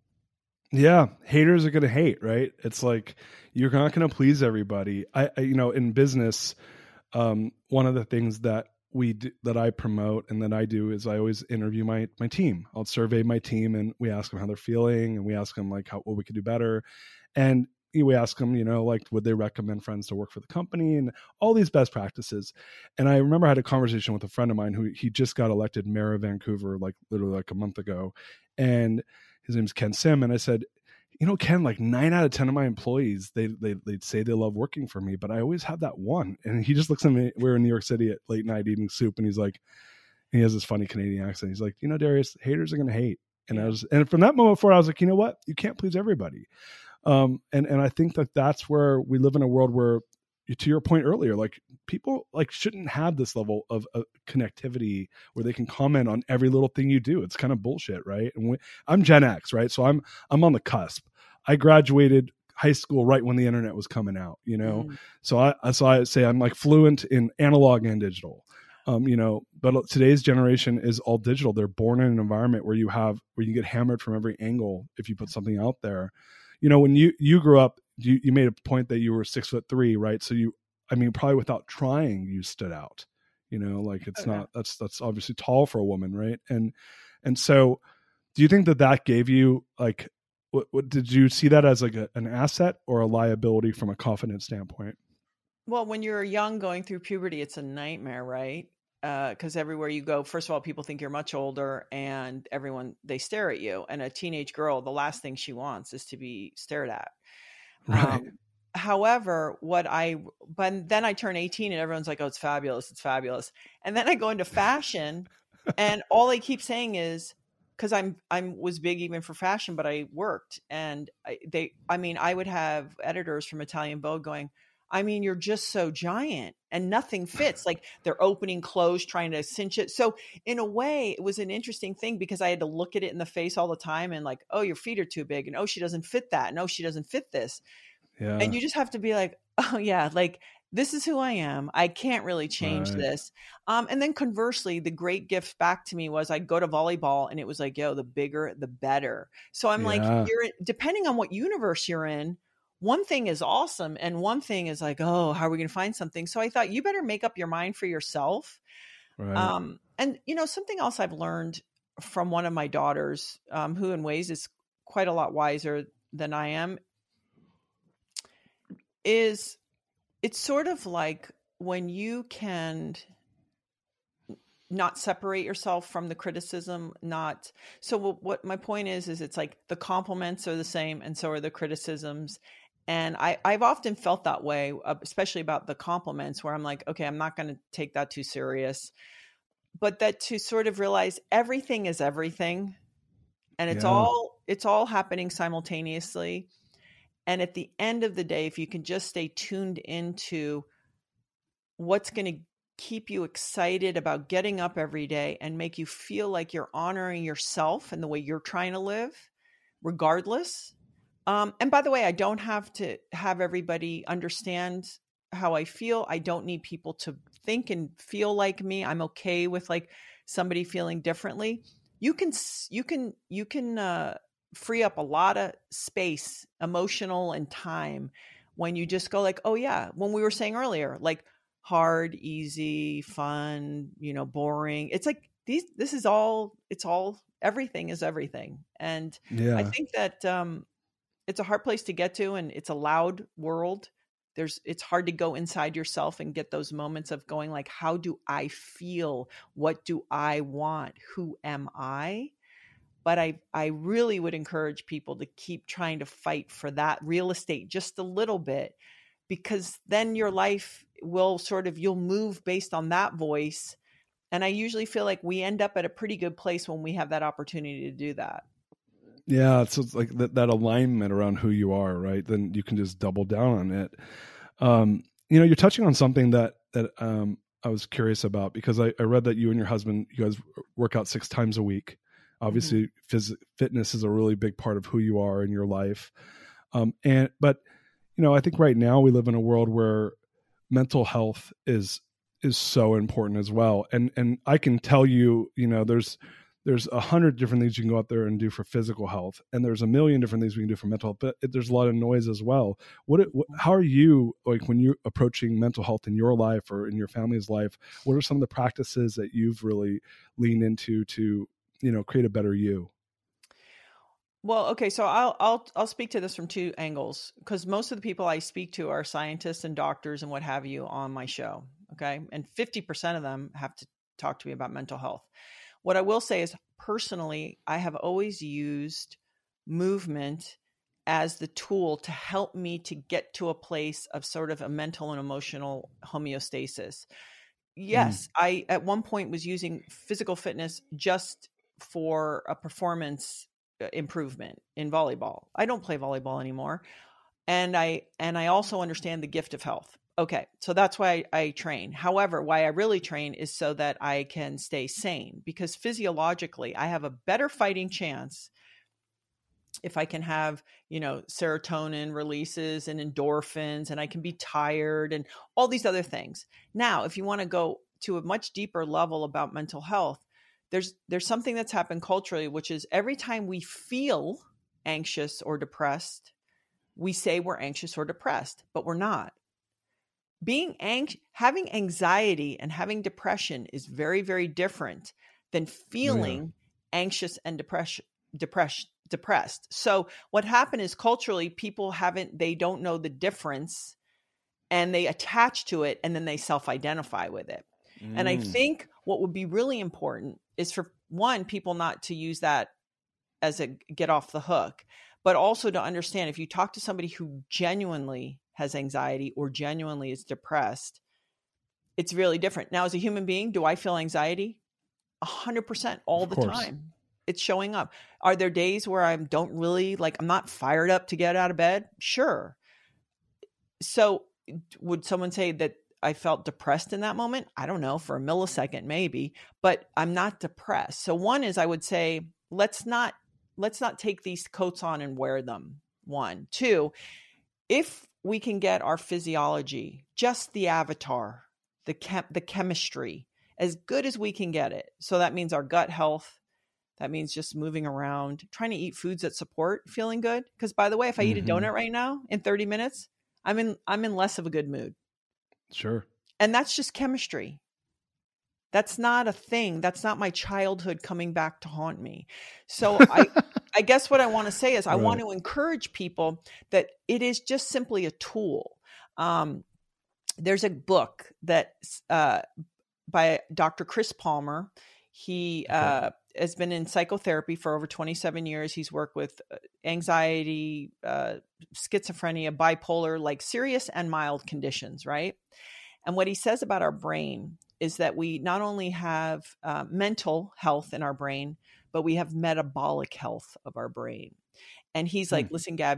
Yeah. Haters are going to hate, right? It's like, you're not going to please everybody. I in business, one of the things that that I promote and that I do is I always interview my team. I'll survey my team and we ask them how they're feeling, and we ask them like what we could do better. And we ask them, like, would they recommend friends to work for the company, and all these best practices. And I remember I had a conversation with a friend of mine who he just got elected mayor of Vancouver, like literally like a month ago. And his name's Ken Sim. And I said, Ken, like 9 out of 10 of my employees, they'd say they love working for me, but I always have that one. And he just looks at me. We're in New York City at late night eating soup, and he's like, he has this funny Canadian accent. He's like, Darius, haters are going to hate. And from that moment forward, I was like, you know what? You can't please everybody. And I think that that's where we live in a world where, to your point earlier, like people like shouldn't have this level of connectivity where they can comment on every little thing you do. It's kind of bullshit, right? And I'm Gen X, right? So I'm on the cusp. I graduated high school right when the internet was coming out, So I say I'm like fluent in analog and digital, but today's generation is all digital. They're born in an environment where you get hammered from every angle if you put something out there. When you grew up, you made a point that you were 6'3", right? So probably without trying, you stood out, like it's not, that's obviously tall for a woman. Right. And so do you think that gave you like, what did you see that as like an asset or a liability from a confidence standpoint? Well, when you're young going through puberty, it's a nightmare, right? Because everywhere you go, first of all, people think you're much older, and they stare at you. And a teenage girl, the last thing she wants is to be stared at. Right. However, but then I turn 18 and everyone's like, oh, it's fabulous. It's fabulous. And then I go into fashion and all they keep saying is, because I was big even for fashion, but I worked, and I would have editors from Italian Vogue going, you're just so giant and nothing fits. Like they're opening clothes, trying to cinch it. So in a way, it was an interesting thing because I had to look at it in the face all the time and like, oh, your feet are too big. And oh, she doesn't fit that. And oh, she doesn't fit this. Yeah. And you just have to be like, oh yeah, like this is who I am. I can't really change this. And then conversely, the great gift back to me was I'd go to volleyball and it was like, yo, the bigger, the better. So I'm like, depending on what universe you're in, one thing is awesome. And one thing is like, oh, how are we going to find something? So I thought you better make up your mind for yourself. Right. And something else I've learned from one of my daughters, who in ways is quite a lot wiser than I am, is it's sort of like when you can not separate yourself from the criticism, so what my point is it's like the compliments are the same and so are the criticisms. And I've often felt that way, especially about the compliments, where I'm like, okay, I'm not going to take that too serious, but that to sort of realize everything is everything, and it's all happening simultaneously. And at the end of the day, if you can just stay tuned into what's going to keep you excited about getting up every day and make you feel like you're honoring yourself and the way you're trying to live, regardless. And by the way, I don't have to have everybody understand how I feel. I don't need people to think and feel like me. I'm okay with like somebody feeling differently. You can free up a lot of space, emotional and time, when you just go like, oh yeah, when we were saying earlier, like hard, easy, fun, boring. It's like this is all, everything is everything. And I think that it's a hard place to get to, and it's a loud world. It's hard to go inside yourself and get those moments of going like, how do I feel? What do I want? Who am I? But I really would encourage people to keep trying to fight for that real estate just a little bit, because then your life will you'll move based on that voice. And I usually feel like we end up at a pretty good place when we have that opportunity to do that. Yeah. So it's like that alignment around who you are, right? Then you can just double down on it. You're touching on something that I was curious about, because I read that you and your husband, you guys work out 6 times a week. Obviously, fitness is a really big part of who you are in your life. But I think right now we live in a world where mental health is so important as well. And I can tell you, there's 100 different things you can go out there and do for physical health, and there's a million different things we can do for mental health, but there's a lot of noise as well. How are you, like, when you're approaching mental health in your life or in your family's life? What are some of the practices that you've really leaned into to, create a better you? Well, okay, so I'll speak to this from 2 angles, because most of the people I speak to are scientists and doctors and what have you on my show. Okay, and 50% of them have to talk to me about mental health. What I will say is, personally, I have always used movement as the tool to help me to get to a place of sort of a mental and emotional homeostasis. Yes, I at one point was using physical fitness just for a performance improvement in volleyball. I don't play volleyball anymore. And I also understand the gift of health. Okay, so that's why I train. However, why I really train is so that I can stay sane, because physiologically I have a better fighting chance if I can have, serotonin releases and endorphins, and I can be tired and all these other things. Now, if you want to go to a much deeper level about mental health, there's something that's happened culturally, which is every time we feel anxious or depressed, we say we're anxious or depressed, but we're not. Having anxiety and having depression is very, very different than feeling anxious and depressed. So what happened is, culturally, people they don't know the difference, and they attach to it, and then they self-identify with it. And I think what would be really important is for people not to use that as a get off the hook, but also to understand, if you talk to somebody who genuinely has anxiety or genuinely is depressed, it's really different. Now, as a human being, do I feel anxiety? 100% all the time. It's showing up. Are there days where I'm not fired up to get out of bed? Sure. So would someone say that I felt depressed in that moment? I don't know, for a millisecond, maybe, but I'm not depressed. So one is, I would say, let's not take these coats on and wear them. 1, 2, if we can get our physiology, just the avatar, the chemistry, as good as we can get it. So that means our gut health. That means just moving around, trying to eat foods that support feeling good. Because, by the way, if I eat a donut right now in 30 minutes, I'm in less of a good mood. Sure. And that's just chemistry. That's not a thing. That's not my childhood coming back to haunt me. So I guess what I want to say is, I want to encourage people that it is just simply a tool. There's a book that's by Dr. Chris Palmer. He has been in psychotherapy for over 27 years. He's worked with anxiety, schizophrenia, bipolar, like serious and mild conditions, right? And what he says about our brain is that we not only have mental health in our brain, but we have metabolic health of our brain. And he's like, listen, Gabby,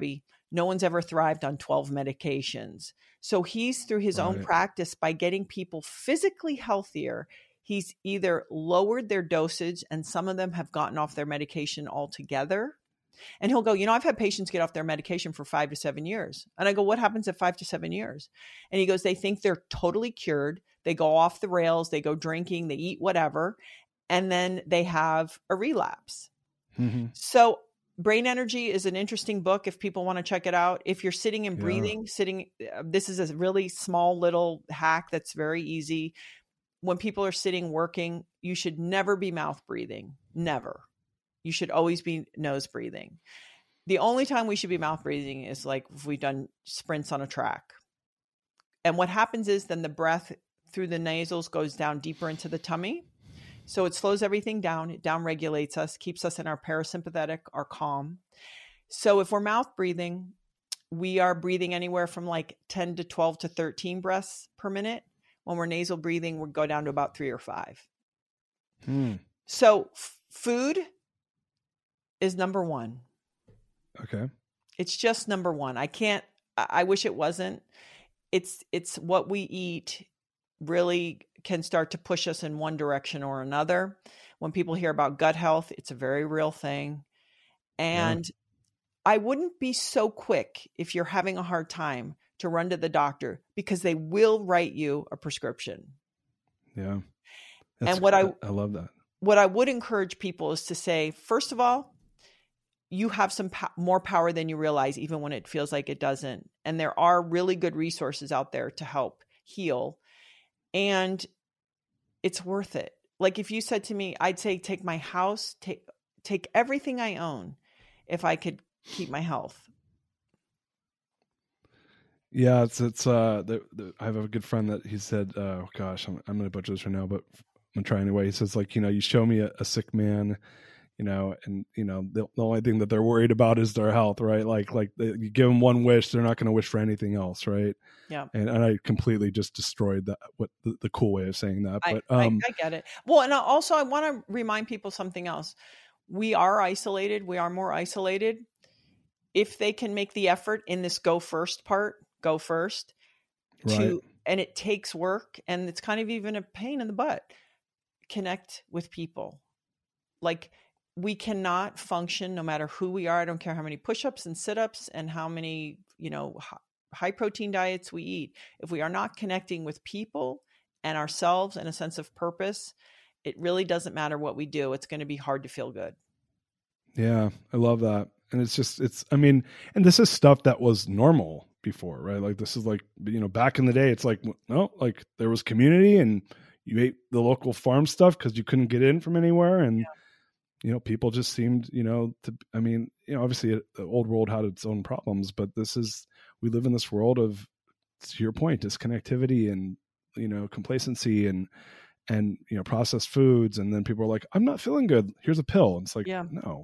No one's ever thrived on 12 medications. So he's, through his own practice, by getting people physically healthier, he's either lowered their dosage, and some of them have gotten off their medication altogether. And he'll go, I've had patients get off their medication for 5 to 7 years. And I go, what happens at 5 to 7 years? And he goes, they think they're totally cured. They go off the rails. They go drinking. They eat whatever. And then they have a relapse. Mm-hmm. So Brain Energy is an interesting book if people want to check it out. If you're sitting and breathing, this is a really small little hack that's very easy. When people are sitting working, you should never be mouth breathing. Never. You should always be nose breathing. The only time we should be mouth breathing is like if we've done sprints on a track. And what happens is then the breath through the nasals goes down deeper into the tummy. So it slows everything down. It down-regulates us, keeps us in our parasympathetic, our calm. So if we're mouth breathing, we are breathing anywhere from like 10 to 12 to 13 breaths per minute. When we're nasal breathing, we'll go down to about 3 or 5. So food is number one. Okay. It's just number one. I wish it wasn't. It's what we eat really can start to push us in one direction or another. When people hear about gut health, it's a very real thing. And I wouldn't be so quick if you're having a hard time to run to the doctor, because they will write you a prescription. Yeah. And I love that. What I would encourage people is to say, first of all, you have some more power than you realize, even when it feels like it doesn't. And there are really good resources out there to help heal. And it's worth it. Like if you said to me, I'd say, take my house, take everything I own if I could keep my health. Yeah, I have a good friend that he said, oh gosh, I'm going to butcher this right now, but I'm going to try anyway. He says, like, you show me a sick man, and the only thing that they're worried about is their health, right? Like you give them one wish, they're not going to wish for anything else, right? Yeah. And I completely just destroyed that. What the cool way of saying that? But I get it. Well, and also I want to remind people something else. We are isolated. We are more isolated. If they can make the effort in this go first part, go first. Right. And it takes work, and it's kind of even a pain in the butt. Connect with people. Like, we cannot function no matter who we are. I don't care how many push-ups and sit-ups and how many, high protein diets we eat. If we are not connecting with people and ourselves and a sense of purpose, it really doesn't matter what we do. It's going to be hard to feel good. Yeah, I love that. And and this is stuff that was normal before, right? Like this is like, back in the day, it's like, no, like there was community and you ate the local farm stuff because you couldn't get in from anywhere. And, people just seemed, obviously the old world had its own problems, but we live in this world of, to your point, disconnectivity and, complacency and processed foods. And then people are like, I'm not feeling good. Here's a pill. And it's like, no,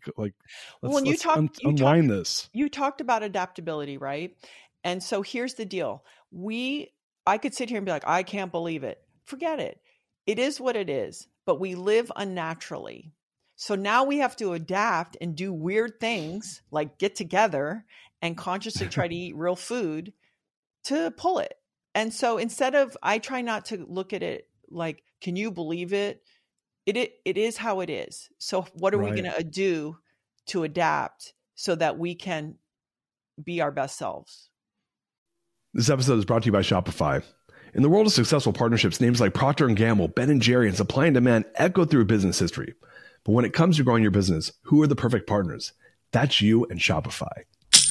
let's unwind this. You talked about adaptability, right? And so here's the deal. I could sit here and be like, I can't believe it. Forget it. It is what it is, but we live unnaturally. So now we have to adapt and do weird things like get together and consciously try to eat real food to pull it. And so I try not to look at it like, can you believe it? It is how it is. So what are we going to do to adapt so that we can be our best selves? This episode is brought to you by Shopify. In the world of successful partnerships, names like Procter & Gamble, Ben & Jerry, and Supply and Demand echo through business history. But when it comes to growing your business, who are the perfect partners? That's you and Shopify.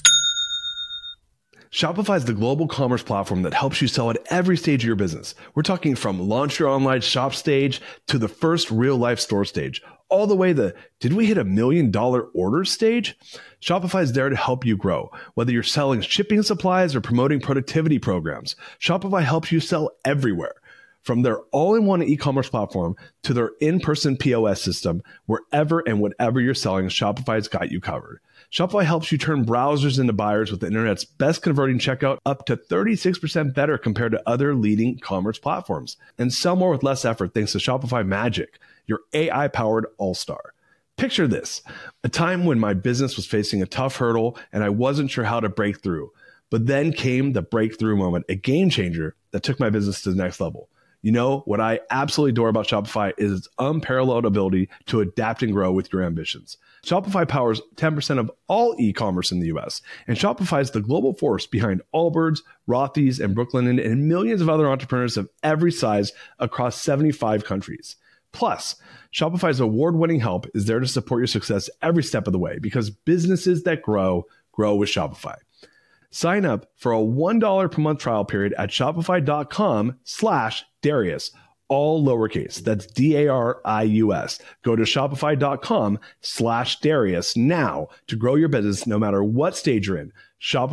Shopify is the global commerce platform that helps you sell at every stage of your business. We're talking from launch your online shop stage to the first real life store stage, all the way to, did we hit $1 million order stage? Shopify is there to help you grow. Whether you're selling shipping supplies or promoting productivity programs, Shopify helps you sell everywhere. From their all-in-one e-commerce platform to their in-person POS system, wherever and whatever you're selling, Shopify's got you covered. Shopify helps you turn browsers into buyers with the internet's best converting checkout, up to 36% better compared to other leading commerce platforms. And sell more with less effort thanks to Shopify Magic, your AI-powered all-star. Picture this, a time when my business was facing a tough hurdle and I wasn't sure how to break through. But then came the breakthrough moment, a game changer that took my business to the next level. You know, what I absolutely adore about Shopify is its unparalleled ability to adapt and grow with your ambitions. Shopify powers 10% of all e-commerce in the US, and Shopify is the global force behind Allbirds, Rothy's, and Brooklinen, and millions of other entrepreneurs of every size across 75 countries. Plus, Shopify's award-winning help is there to support your success every step of the way, because businesses that grow with Shopify. Sign up for a $1 per month trial period at shopify.com/Darius, all lowercase. That's DARIUS. Go to shopify.com/Darius now to grow your business no matter what stage you're in.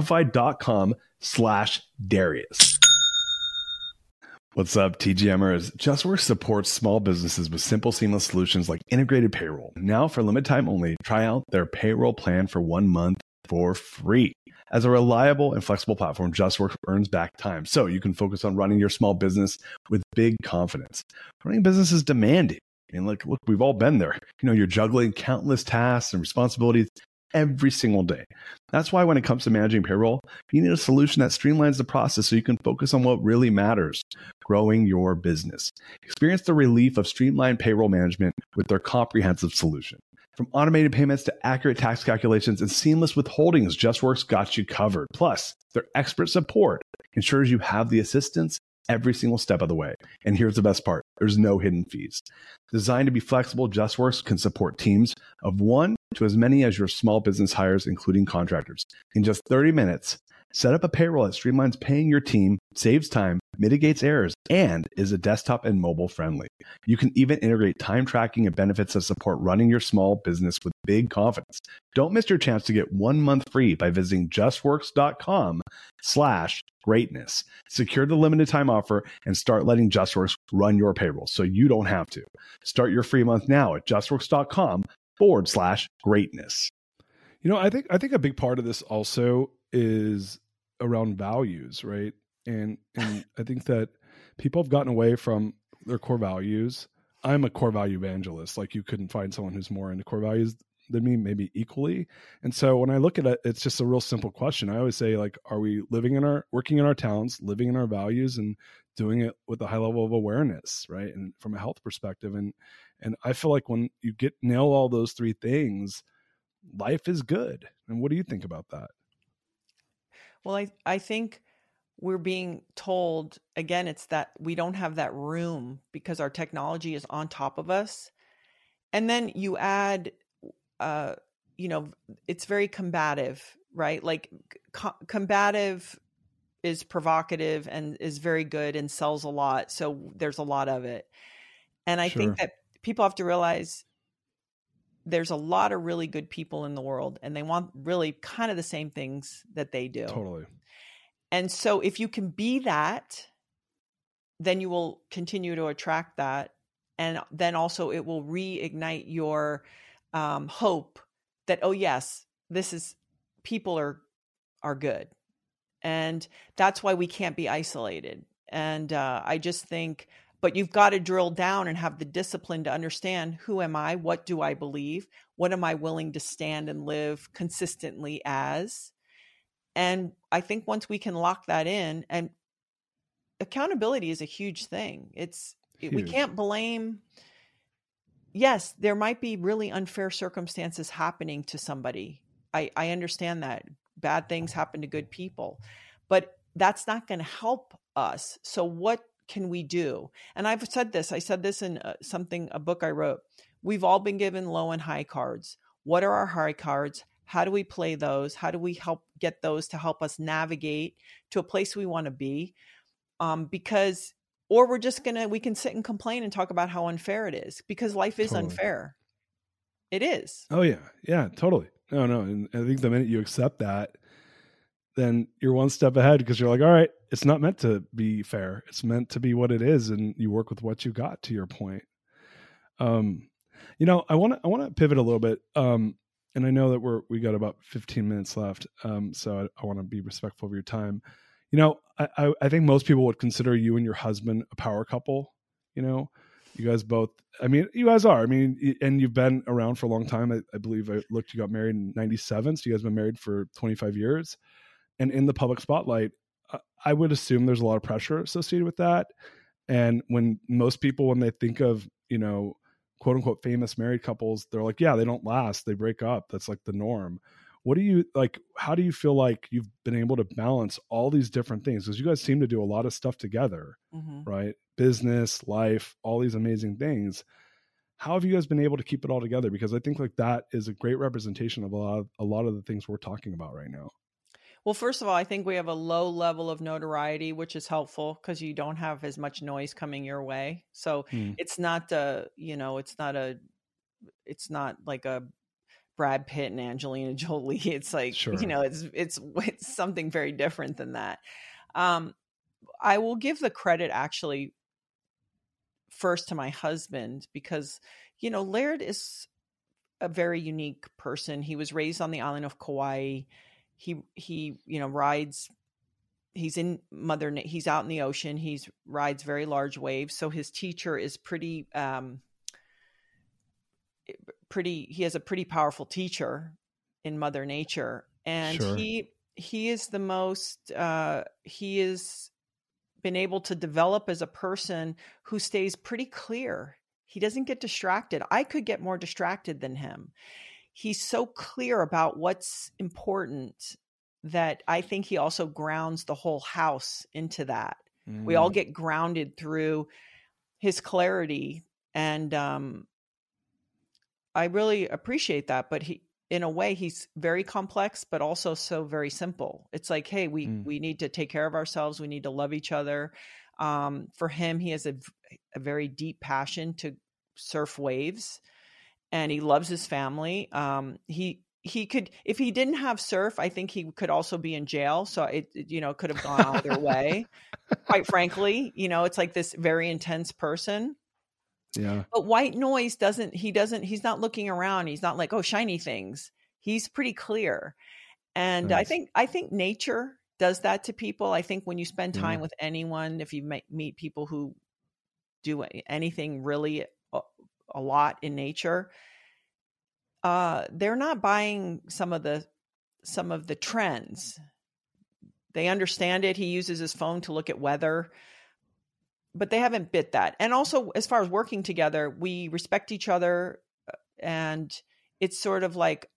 Shopify.com/Darius. What's up, TGMers? JustWorks supports small businesses with simple, seamless solutions like integrated payroll. Now, for limited time only, try out their payroll plan for 1 month for free. As a reliable and flexible platform, JustWorks earns back time, so you can focus on running your small business with big confidence. Running a business is demanding. And look, we've all been there. You know, you're juggling countless tasks and responsibilities every single day. That's why when it comes to managing payroll, you need a solution that streamlines the process so you can focus on what really matters, growing your business. Experience the relief of streamlined payroll management with their comprehensive solution. From automated payments to accurate tax calculations and seamless withholdings, JustWorks got you covered. Plus, their expert support ensures you have the assistance every single step of the way. And here's the best part. There's no hidden fees. Designed to be flexible, JustWorks can support teams of 1 to as many as your small business hires, including contractors. In just 30 minutes, set up a payroll that streamlines paying your team, saves time, mitigates errors, and is a desktop and mobile friendly. You can even integrate time tracking and benefits that support running your small business with big confidence. Don't miss your chance to get 1 month free by visiting justworks.com/greatness. Secure the limited time offer and start letting JustWorks run your payroll so you don't have to. Start your free month now at justworks.com/greatness. You know, I think a big part of this also is around values, right? And I think that people have gotten away from their core values. I'm a core value evangelist. Like, you couldn't find someone who's more into core values than me, maybe equally. And so when I look at it, it's just a real simple question. I always say, like, are we working in our towns, living in our values, and doing it with a high level of awareness, right? And from a health perspective. And I feel like when you nail all those three things, life is good. And what do you think about that? Well, I think we're being told, again, it's that we don't have that room because our technology is on top of us. And then you add, it's very combative, right? Like combative is provocative and is very good and sells a lot. So there's a lot of it. And I think that people have to realize there's a lot of really good people in the world, and they want really kind of the same things that they do. Totally. And so if you can be that, then you will continue to attract that. And then also it will reignite your hope that, oh yes, people are good. And that's why we can't be isolated. And I just think, but you've got to drill down and have the discipline to understand, who am I? What do I believe? What am I willing to stand and live consistently as? And I think once we can lock that in, and accountability is a huge thing. We can't blame. Yes, there might be really unfair circumstances happening to somebody. I understand that bad things happen to good people, but that's not going to help us. So what can we do? And I've said this. I said this in a book I wrote. We've all been given low and high cards. What are our high cards? How do we play those? How do we get those to help us navigate to a place we want to be? Or we can sit and complain and talk about how unfair it is, because life is unfair. It is. Oh yeah. Yeah, totally. No. And I think the minute you accept that, then you're one step ahead, because you're like, all right, it's not meant to be fair. It's meant to be what it is. And you work with what you got, to your point. I want to pivot a little bit. And I know that we got about 15 minutes left. So I want to be respectful of your time. I think most people would consider you and your husband a power couple, You guys both, I mean, you guys are, I mean, and you've been around for a long time. I believe I looked, you got married in 97. So you guys have been married for 25 years. And in the public spotlight, I would assume there's a lot of pressure associated with that. And when most people, when they think of, you know, quote unquote famous married couples, they're like, yeah, they don't last, they break up. That's like the norm. What do you like? How do you feel like you've been able to balance all these different things? Because you guys seem to do a lot of stuff together, right? Business, life, all these amazing things. How have you guys been able to keep it all together? Because I think like that is a great representation of a lot of the things we're talking about right now. Well, first of all, I think we have a low level of notoriety, which is helpful because you don't have as much noise coming your way. So it's not it's not like a Brad Pitt and Angelina Jolie. It's like, sure. You know, it's something very different than that. I will give the credit actually first to my husband because, you know, Laird is a very unique person. He was raised on the island of Kauai. He, you know, rides, he's out in the ocean. He rides very large waves. So his teacher is pretty, he has a pretty powerful teacher in Mother Nature. And sure. he is the most, he is been able to develop as a person who stays pretty clear. He doesn't get distracted. I could get more distracted than him. He's so clear about what's important that I think he also grounds the whole house into that. We all get grounded through his clarity. And I really appreciate that. But in a way, he's very complex, but also so very simple. It's like, hey, we need to take care of ourselves. We need to love each other. For him, he has a very deep passion to surf waves, and he loves his family. He could, if he didn't have surf, I think he could also be in jail. So it you know, could have gone either way. Quite frankly, you know, it's like this very intense person. Yeah. But white noise he's not looking around. He's not like, oh, shiny things. He's pretty clear. And nice. I think nature does that to people. I think when you spend time with anyone, if you meet people who do anything really a lot in nature, they're not buying some of the trends. They understand it. He uses his phone to look at weather, but they haven't bit that. And also, as far as working together, we respect each other, and it's sort of like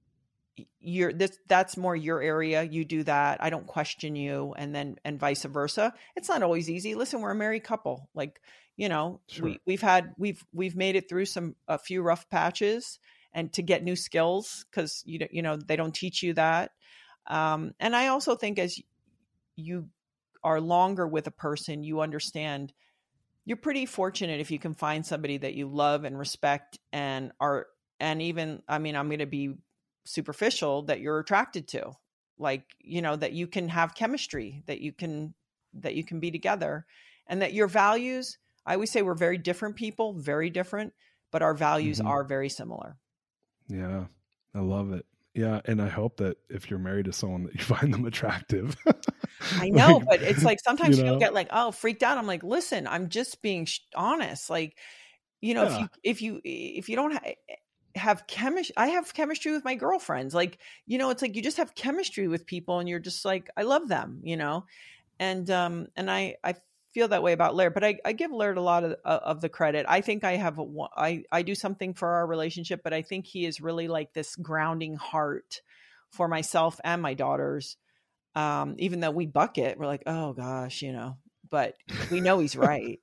that's more your area. You do that. I don't question you. And vice versa. It's not always easy. Listen, we're a married couple. Like, you know, sure. we've made it through a few rough patches, and to get new skills, because you know, they don't teach you that. And I also think as you are longer with a person, you understand you're pretty fortunate if you can find somebody that you love and respect and even, I mean, I'm going to be superficial, that you're attracted to, like, you know, that you can have chemistry, that you can be together, and that your values, I always say we're very different people, very different, but our values are very similar. Yeah. I love it. Yeah. And I hope that if you're married to someone that you find them attractive. I know, but it's like, sometimes you don't get like, oh, freaked out. I'm like, listen, I'm just being honest. Like, you know, if you don't have chemistry, I have chemistry with my girlfriends. Like, you know, it's like, you just have chemistry with people and you're just like, I love them, you know? And I feel that way about Laird, but I give Laird a lot of the credit. I think I do something for our relationship, but I think he is really like this grounding heart for myself and my daughters. Even though we bucket, we're like, oh gosh, you know, but we know he's right.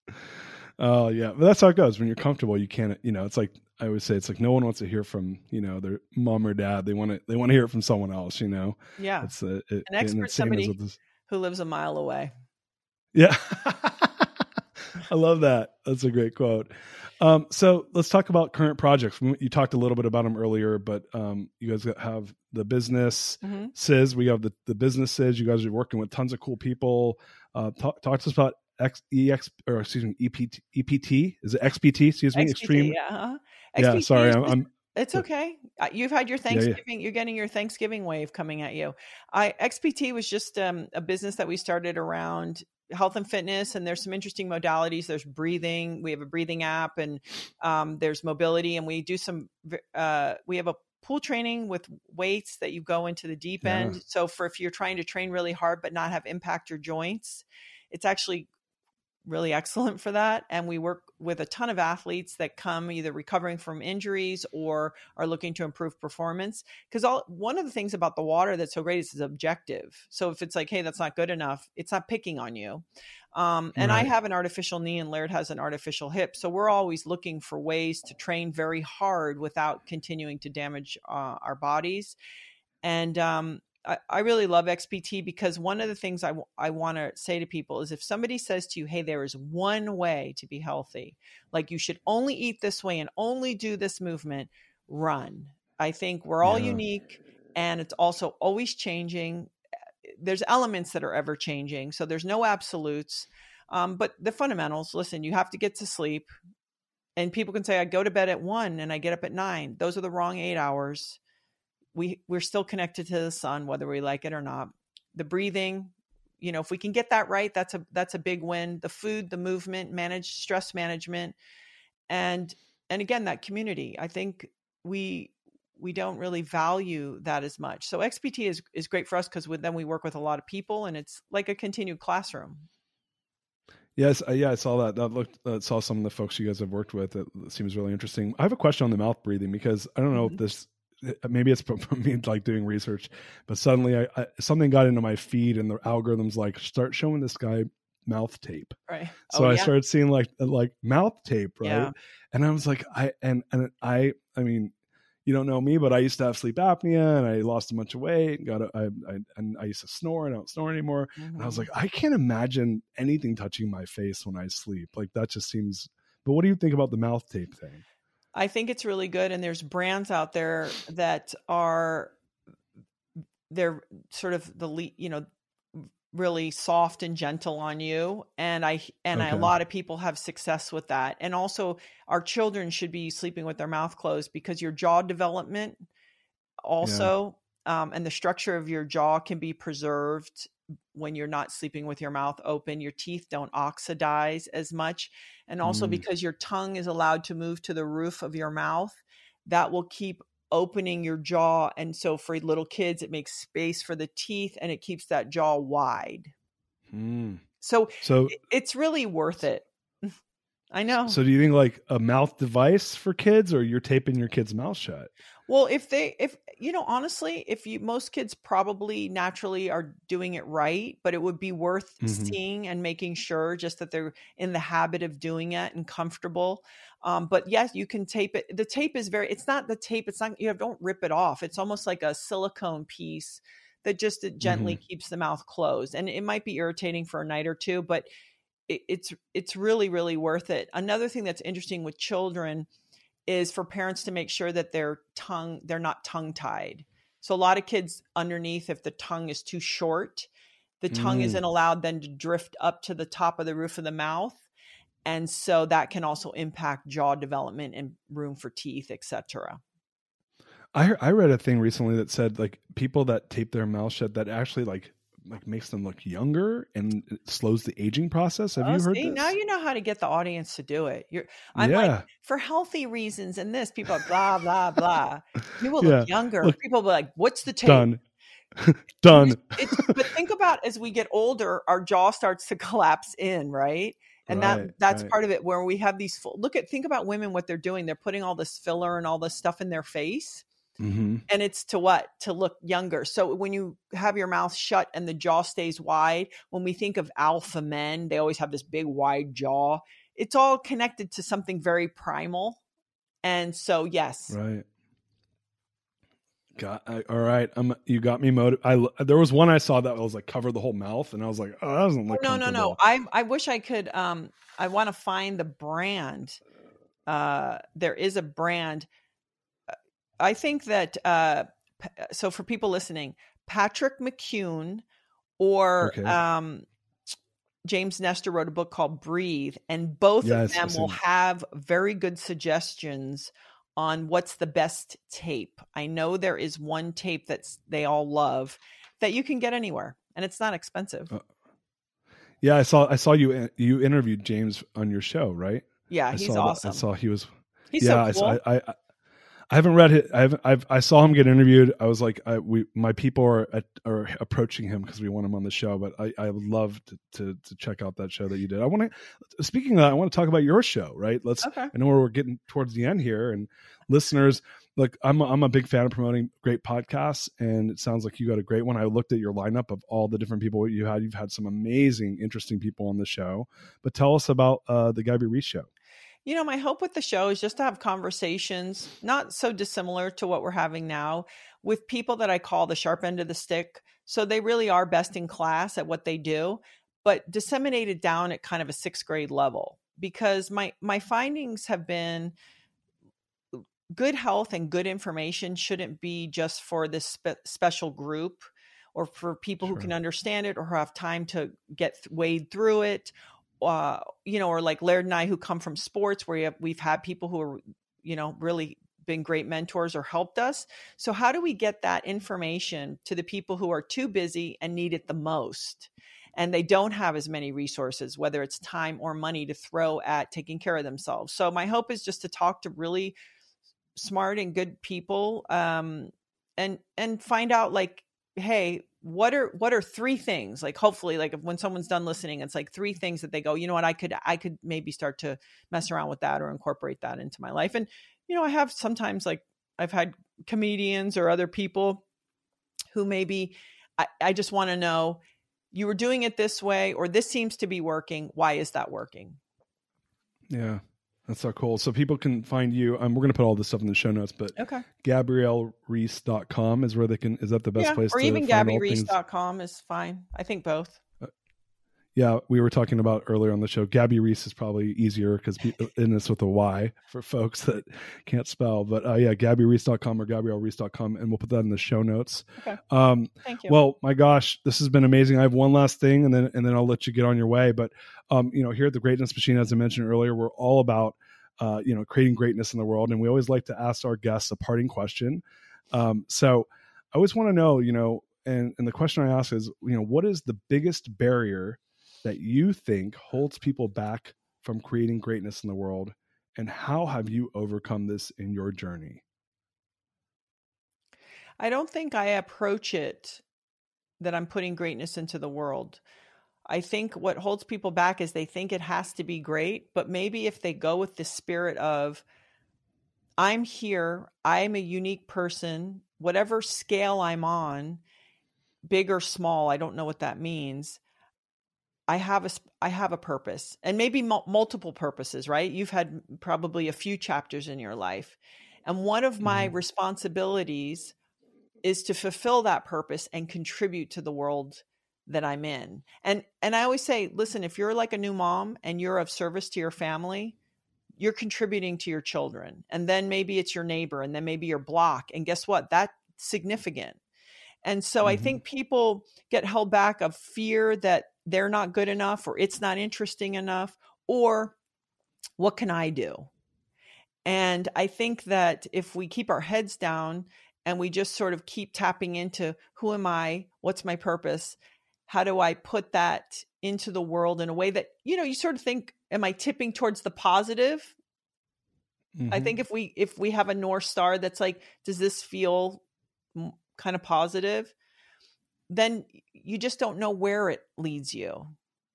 Oh yeah. But that's how it goes. When you're comfortable, you can't, you know, it's like, I always say, it's like, no one wants to hear from, you know, their mom or dad. They want to hear it from someone else, you know? Yeah. It's an expert, somebody who lives a mile away. Yeah. I love that. That's a great quote. So let's talk about current projects. You talked a little bit about them earlier, but you guys have the business SIZ. We have the business SIZ. You guys are working with tons of cool people. Talk to us about EPT. Is it XPT? Excuse me. XPT, Extreme. Yeah. Yeah. Sorry. It's okay. You've had your Thanksgiving. Yeah. You're getting your Thanksgiving wave coming at you. XPT was just a business that we started around health and fitness, and there's some interesting modalities. There's breathing. We have a breathing app, and there's mobility, and we do we have a pool training with weights that you go into the deep end. So if you're trying to train really hard but not have impact your joints, it's actually really excellent for that. And we work with a ton of athletes that come either recovering from injuries or are looking to improve performance. Because one of the things about the water that's so great is it's objective. So if it's like, hey, that's not good enough, it's not picking on you. And right. I have an artificial knee and Laird has an artificial hip. So we're always looking for ways to train very hard without continuing to damage our bodies. And I really love XPT because one of the things I want to say to people is if somebody says to you, hey, there is one way to be healthy, like you should only eat this way and only do this movement, run. I think we're all unique and it's also always changing. There's elements that are ever changing. So there's no absolutes. But the fundamentals, listen, you have to get to sleep. And people can say, I go to bed at 1 and I get up at 9. Those are the wrong 8 hours. We're still connected to the sun, whether we like it or not. The breathing, if we can get that right, that's a big win. The food, the movement, stress management. And again, that community, I think we don't really value that as much. So XPT is great for us because then we work with a lot of people and it's like a continued classroom. Yes. I saw that. Saw some of the folks you guys have worked with. It seems really interesting. I have a question on the mouth breathing because I don't know if this, maybe it's from me like doing research, but suddenly something got into my feed and the algorithms like start showing this guy mouth tape. Right. So I started seeing like mouth tape. Right. Yeah. And I was like, I mean, you don't know me, but I used to have sleep apnea and I lost a bunch of weight and I used to snore and I don't snore anymore. Mm-hmm. And I was like, I can't imagine anything touching my face when I sleep. Like that just seems, but what do you think about the mouth tape thing? I think it's really good. And there's brands out there that they're sort of really soft and gentle on you. And a lot of people have success with that. And also our children should be sleeping with their mouth closed because your jaw development also, and the structure of your jaw can be preserved when you're not sleeping with your mouth open. Your teeth don't oxidize as much. And also because your tongue is allowed to move to the roof of your mouth, that will keep opening your jaw. And so for little kids, it makes space for the teeth and it keeps that jaw wide. So it's really worth it. I know. So do you think like a mouth device for kids or you're taping your kid's mouth shut? Well, honestly, most kids probably naturally are doing it right, but it would be worth seeing and making sure just that they're in the habit of doing it and comfortable. But yes, you can tape it. The tape is don't rip it off. It's almost like a silicone piece that just gently keeps the mouth closed. And it might be irritating for a night or two, but it's really, really worth it. Another thing that's interesting with children is for parents to make sure that they're not tongue tied. So a lot of kids underneath, if the tongue is too short, the tongue isn't allowed then to drift up to the top of the roof of the mouth. And so that can also impact jaw development and room for teeth, etc. I read a thing recently that said like people that tape their mouth shut, that actually like makes them look younger and it slows the aging process. Have you heard this? Now you know how to get the audience to do it. I'm like, for healthy reasons and this, people are blah, blah, blah. You will look younger. People will be like, what's the tape? Done. But think about as we get older, our jaw starts to collapse in, right? And that's part of it where we have these think about women, what they're doing. They're putting all this filler and all this stuff in their face. And it's to look younger. So when you have your mouth shut and the jaw stays wide, when we think of alpha men, they always have this big wide jaw. It's all connected to something very primal. And so, yes. Right. All right. You got me motivated. There was one I saw that was like cover the whole mouth and I was like, oh, that doesn't look comfortable. No. I wish I could, I want to find the brand. There is a brand. I think that, so for people listening, Patrick McCune or James Nestor wrote a book called Breathe, and both of them will have very good suggestions on what's the best tape. I know there is one tape that they all love that you can get anywhere, and it's not expensive. Yeah, I saw you interviewed James on your show, right? Yeah, he's awesome. I saw he was. He's yeah, so cool. I haven't read it. I saw him get interviewed. I was like, my people are approaching him because we want him on the show. But I would love to check out that show that you did. Speaking of that, I want to talk about your show. Right? Okay. I know we're getting towards the end here, and listeners, look, I'm a big fan of promoting great podcasts, and it sounds like you got a great one. I looked at your lineup of all the different people you had. You've had some amazing, interesting people on the show. But tell us about the Gabby Reece Show. My hope with the show is just to have conversations, not so dissimilar to what we're having now, with people that I call the sharp end of the stick. So they really are best in class at what they do, but disseminated down at kind of a 6th grade level. Because my findings have been good health and good information shouldn't be just for this special group or for people who can understand it or who have time to wade through it. Or like Laird and I who come from sports where we've had people who are, really been great mentors or helped us. So how do we get that information to the people who are too busy and need it the most? And they don't have as many resources, whether it's time or money to throw at taking care of themselves. So my hope is just to talk to really smart and good people and find out like, hey, what are 3 things, like hopefully like when someone's done listening, it's like 3 things that they go, you know what, I could maybe start to mess around with that or incorporate that into my life. And, I have sometimes like I've had comedians or other people who maybe I just want to know, you were doing it this way, or this seems to be working. Why is that working? Yeah. That's so cool. So people can find you. We're going to put all this stuff in the show notes, but okay. GabrielleReece.com is where is that the best place or to even find GabbyReece.com is fine. I think both. Yeah. We were talking about earlier on the show, Gabby Reece is probably easier because it's with a Y for folks that can't spell, but GabbyReece.com or GabrielleReece.com. And we'll put that in the show notes. Okay. Thank you. Well, my gosh, this has been amazing. I have one last thing and then I'll let you get on your way. But, here at the Greatness Machine, as I mentioned earlier, we're all about, creating greatness in the world. And we always like to ask our guests a parting question. So I always want to know, and the question I ask is, what is the biggest barrier that you think holds people back from creating greatness in the world? And how have you overcome this in your journey? I don't think I approach it that I'm putting greatness into the world. I think what holds people back is they think it has to be great, but maybe if they go with the spirit of, I'm here, I'm a unique person, whatever scale I'm on, big or small, I don't know what that means. I have a purpose, and maybe multiple purposes, right? You've had probably a few chapters in your life. And one of my responsibilities is to fulfill that purpose and contribute to the world that I'm in. And I always say, listen, if you're like a new mom and you're of service to your family, you're contributing to your children. And then maybe it's your neighbor, and then maybe your block. And guess what? That's significant. And so I think people get held back of fear that they're not good enough, or it's not interesting enough, or what can I do? And I think that if we keep our heads down and we just sort of keep tapping into who am I? What's my purpose? How do I put that into the world in a way that, you sort of think, am I tipping towards the positive? I think if we have a North Star that's like, does this feel kind of positive? Then you just don't know where it leads you.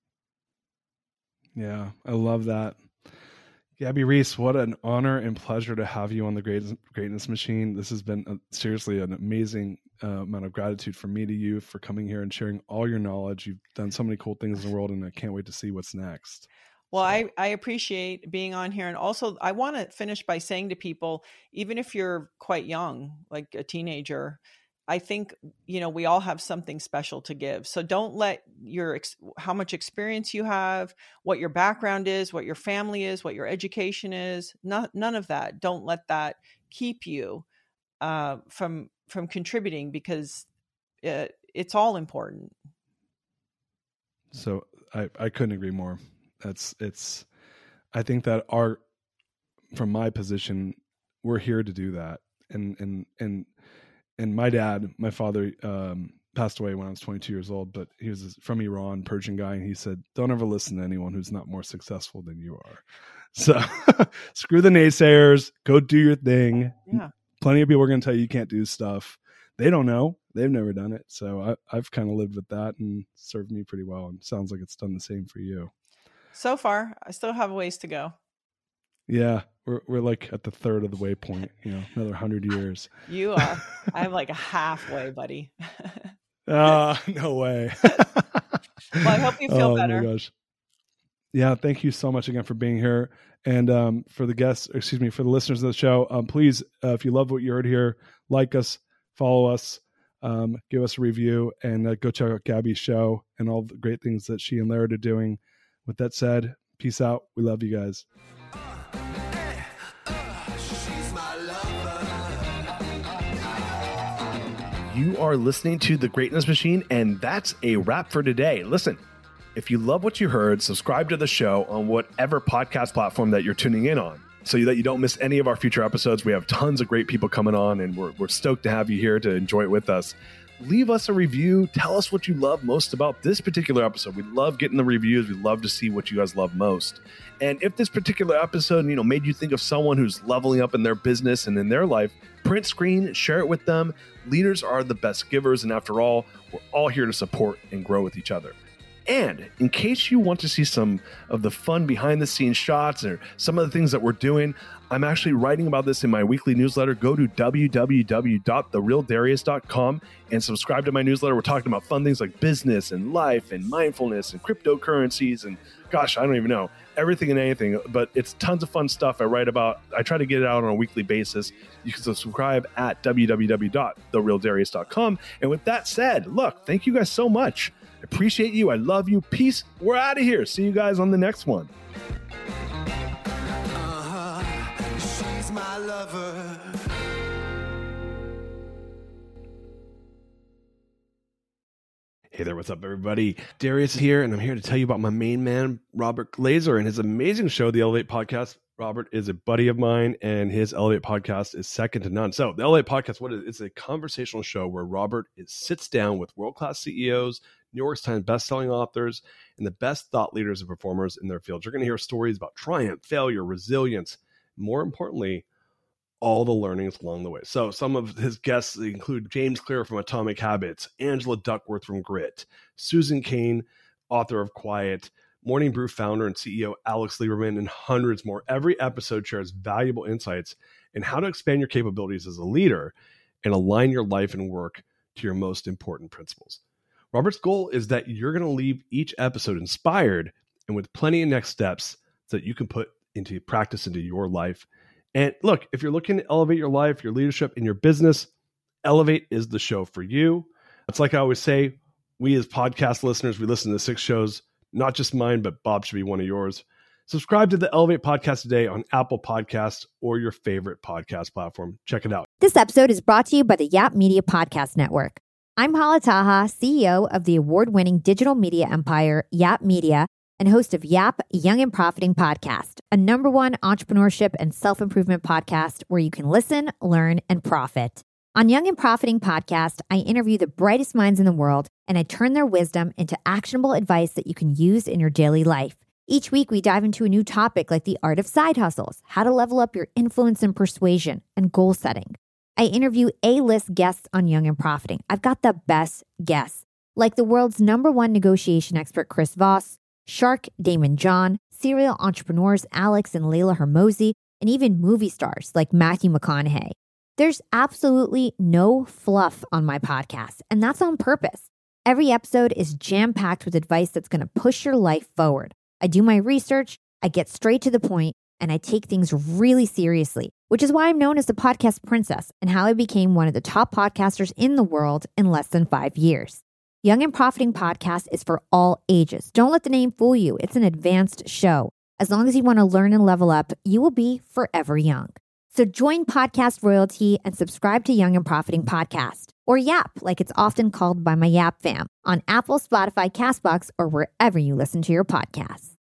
Yeah, I love that. Gabby Reece, what an honor and pleasure to have you on the Greatness Machine. This has been seriously an amazing amount of gratitude from me to you for coming here and sharing all your knowledge. You've done so many cool things in the world, and I can't wait to see what's next. Well, I appreciate being on here. And also, I want to finish by saying to people, even if you're quite young, like a teenager, I think, we all have something special to give. So don't let how much experience you have, what your background is, what your family is, what your education is, none of that. Don't let that keep you from contributing, because it's all important. So I couldn't agree more. I think that from my position, we're here to do that. And my dad, my father, passed away when I was 22 years old, but he was from Iran, Persian guy. And he said, don't ever listen to anyone who's not more successful than you are. So screw the naysayers, go do your thing. Yeah. Plenty of people are going to tell you can't do stuff. They don't know. They've never done it. So I've kind of lived with that and served me pretty well. And sounds like it's done the same for you. So far, I still have a ways to go. Yeah. We're like at the third of the waypoint, another 100 years. You are. I'm like halfway, buddy. No way. Well, I hope you feel better. Oh my gosh. Yeah. Thank you so much again for being here. And for the guests, for the listeners of the show, please, if you love what you heard here, like us, follow us, give us a review, and go check out Gabby's show and all the great things that she and Laird are doing. With that said, peace out. We love you guys. You are listening to The Greatness Machine, and that's a wrap for today. Listen, if you love what you heard, subscribe to the show on whatever podcast platform that you're tuning in on so that you don't miss any of our future episodes. We have tons of great people coming on, and we're stoked to have you here to enjoy it with us. Leave us a review. Tell us what you love most about this particular episode. We love getting the reviews. We love to see what you guys love most. And if this particular episode, made you think of someone who's leveling up in their business and in their life, print screen, share it with them. Leaders are the best givers. And after all, we're all here to support and grow with each other. And in case you want to see some of the fun behind the scenes shots or some of the things that we're doing, I'm actually writing about this in my weekly newsletter. Go to www.therealdarius.com and subscribe to my newsletter. We're talking about fun things like business and life and mindfulness and cryptocurrencies and gosh, I don't even know, everything and anything, but it's tons of fun stuff I write about. I try to get it out on a weekly basis. You can subscribe at www.therealdarius.com. And with that said, look, thank you guys so much. I appreciate you. I love you. Peace. We're out of here. See you guys on the next one. She's my lover. Hey there, what's up, everybody? Darius here, and I'm here to tell you about my main man, Robert Glazer, and his amazing show, The Elevate Podcast. Robert is a buddy of mine, and his Elevate Podcast is second to none. So, the Elevate Podcast, what is it? It's a conversational show where Robert sits down with world-class CEOs, New York Times best-selling authors, and the best thought leaders and performers in their fields. You're going to hear stories about triumph, failure, resilience, more importantly, all the learnings along the way. So some of his guests include James Clear from Atomic Habits, Angela Duckworth from Grit, Susan Cain, author of Quiet, Morning Brew founder and CEO Alex Lieberman, and hundreds more. Every episode shares valuable insights in how to expand your capabilities as a leader and align your life and work to your most important principles. Robert's goal is that you're going to leave each episode inspired and with plenty of next steps that you can put into practice into your life. And look, if you're looking to elevate your life, your leadership, and your business, Elevate is the show for you. It's like I always say, we as podcast listeners, we listen to 6 shows, not just mine, but Bob should be one of yours. Subscribe to the Elevate Podcast today on Apple Podcasts or your favorite podcast platform. Check it out. This episode is brought to you by the Yap Media Podcast Network. I'm Hala Taha, CEO of the award-winning digital media empire, Yap Media, and host of Yap Young and Profiting Podcast, a #1 entrepreneurship and self-improvement podcast where you can listen, learn, and profit. On Young and Profiting Podcast, I interview the brightest minds in the world, and I turn their wisdom into actionable advice that you can use in your daily life. Each week, we dive into a new topic like the art of side hustles, how to level up your influence and persuasion, and goal setting. I interview A-list guests on Young and Profiting. I've got the best guests, like the world's #1 negotiation expert, Chris Voss, Shark Damon John, serial entrepreneurs Alex and Layla Hermosi, and even movie stars like Matthew McConaughey. There's absolutely no fluff on my podcast, and that's on purpose. Every episode is jam-packed with advice that's going to push your life forward. I do my research, I get straight to the point, and I take things really seriously, which is why I'm known as the podcast princess and how I became one of the top podcasters in the world in less than 5 years. Young and Profiting Podcast is for all ages. Don't let the name fool you. It's an advanced show. As long as you want to learn and level up, you will be forever young. So join podcast royalty and subscribe to Young and Profiting Podcast, or YAP, like it's often called by my YAP fam, on Apple, Spotify, CastBox, or wherever you listen to your podcasts.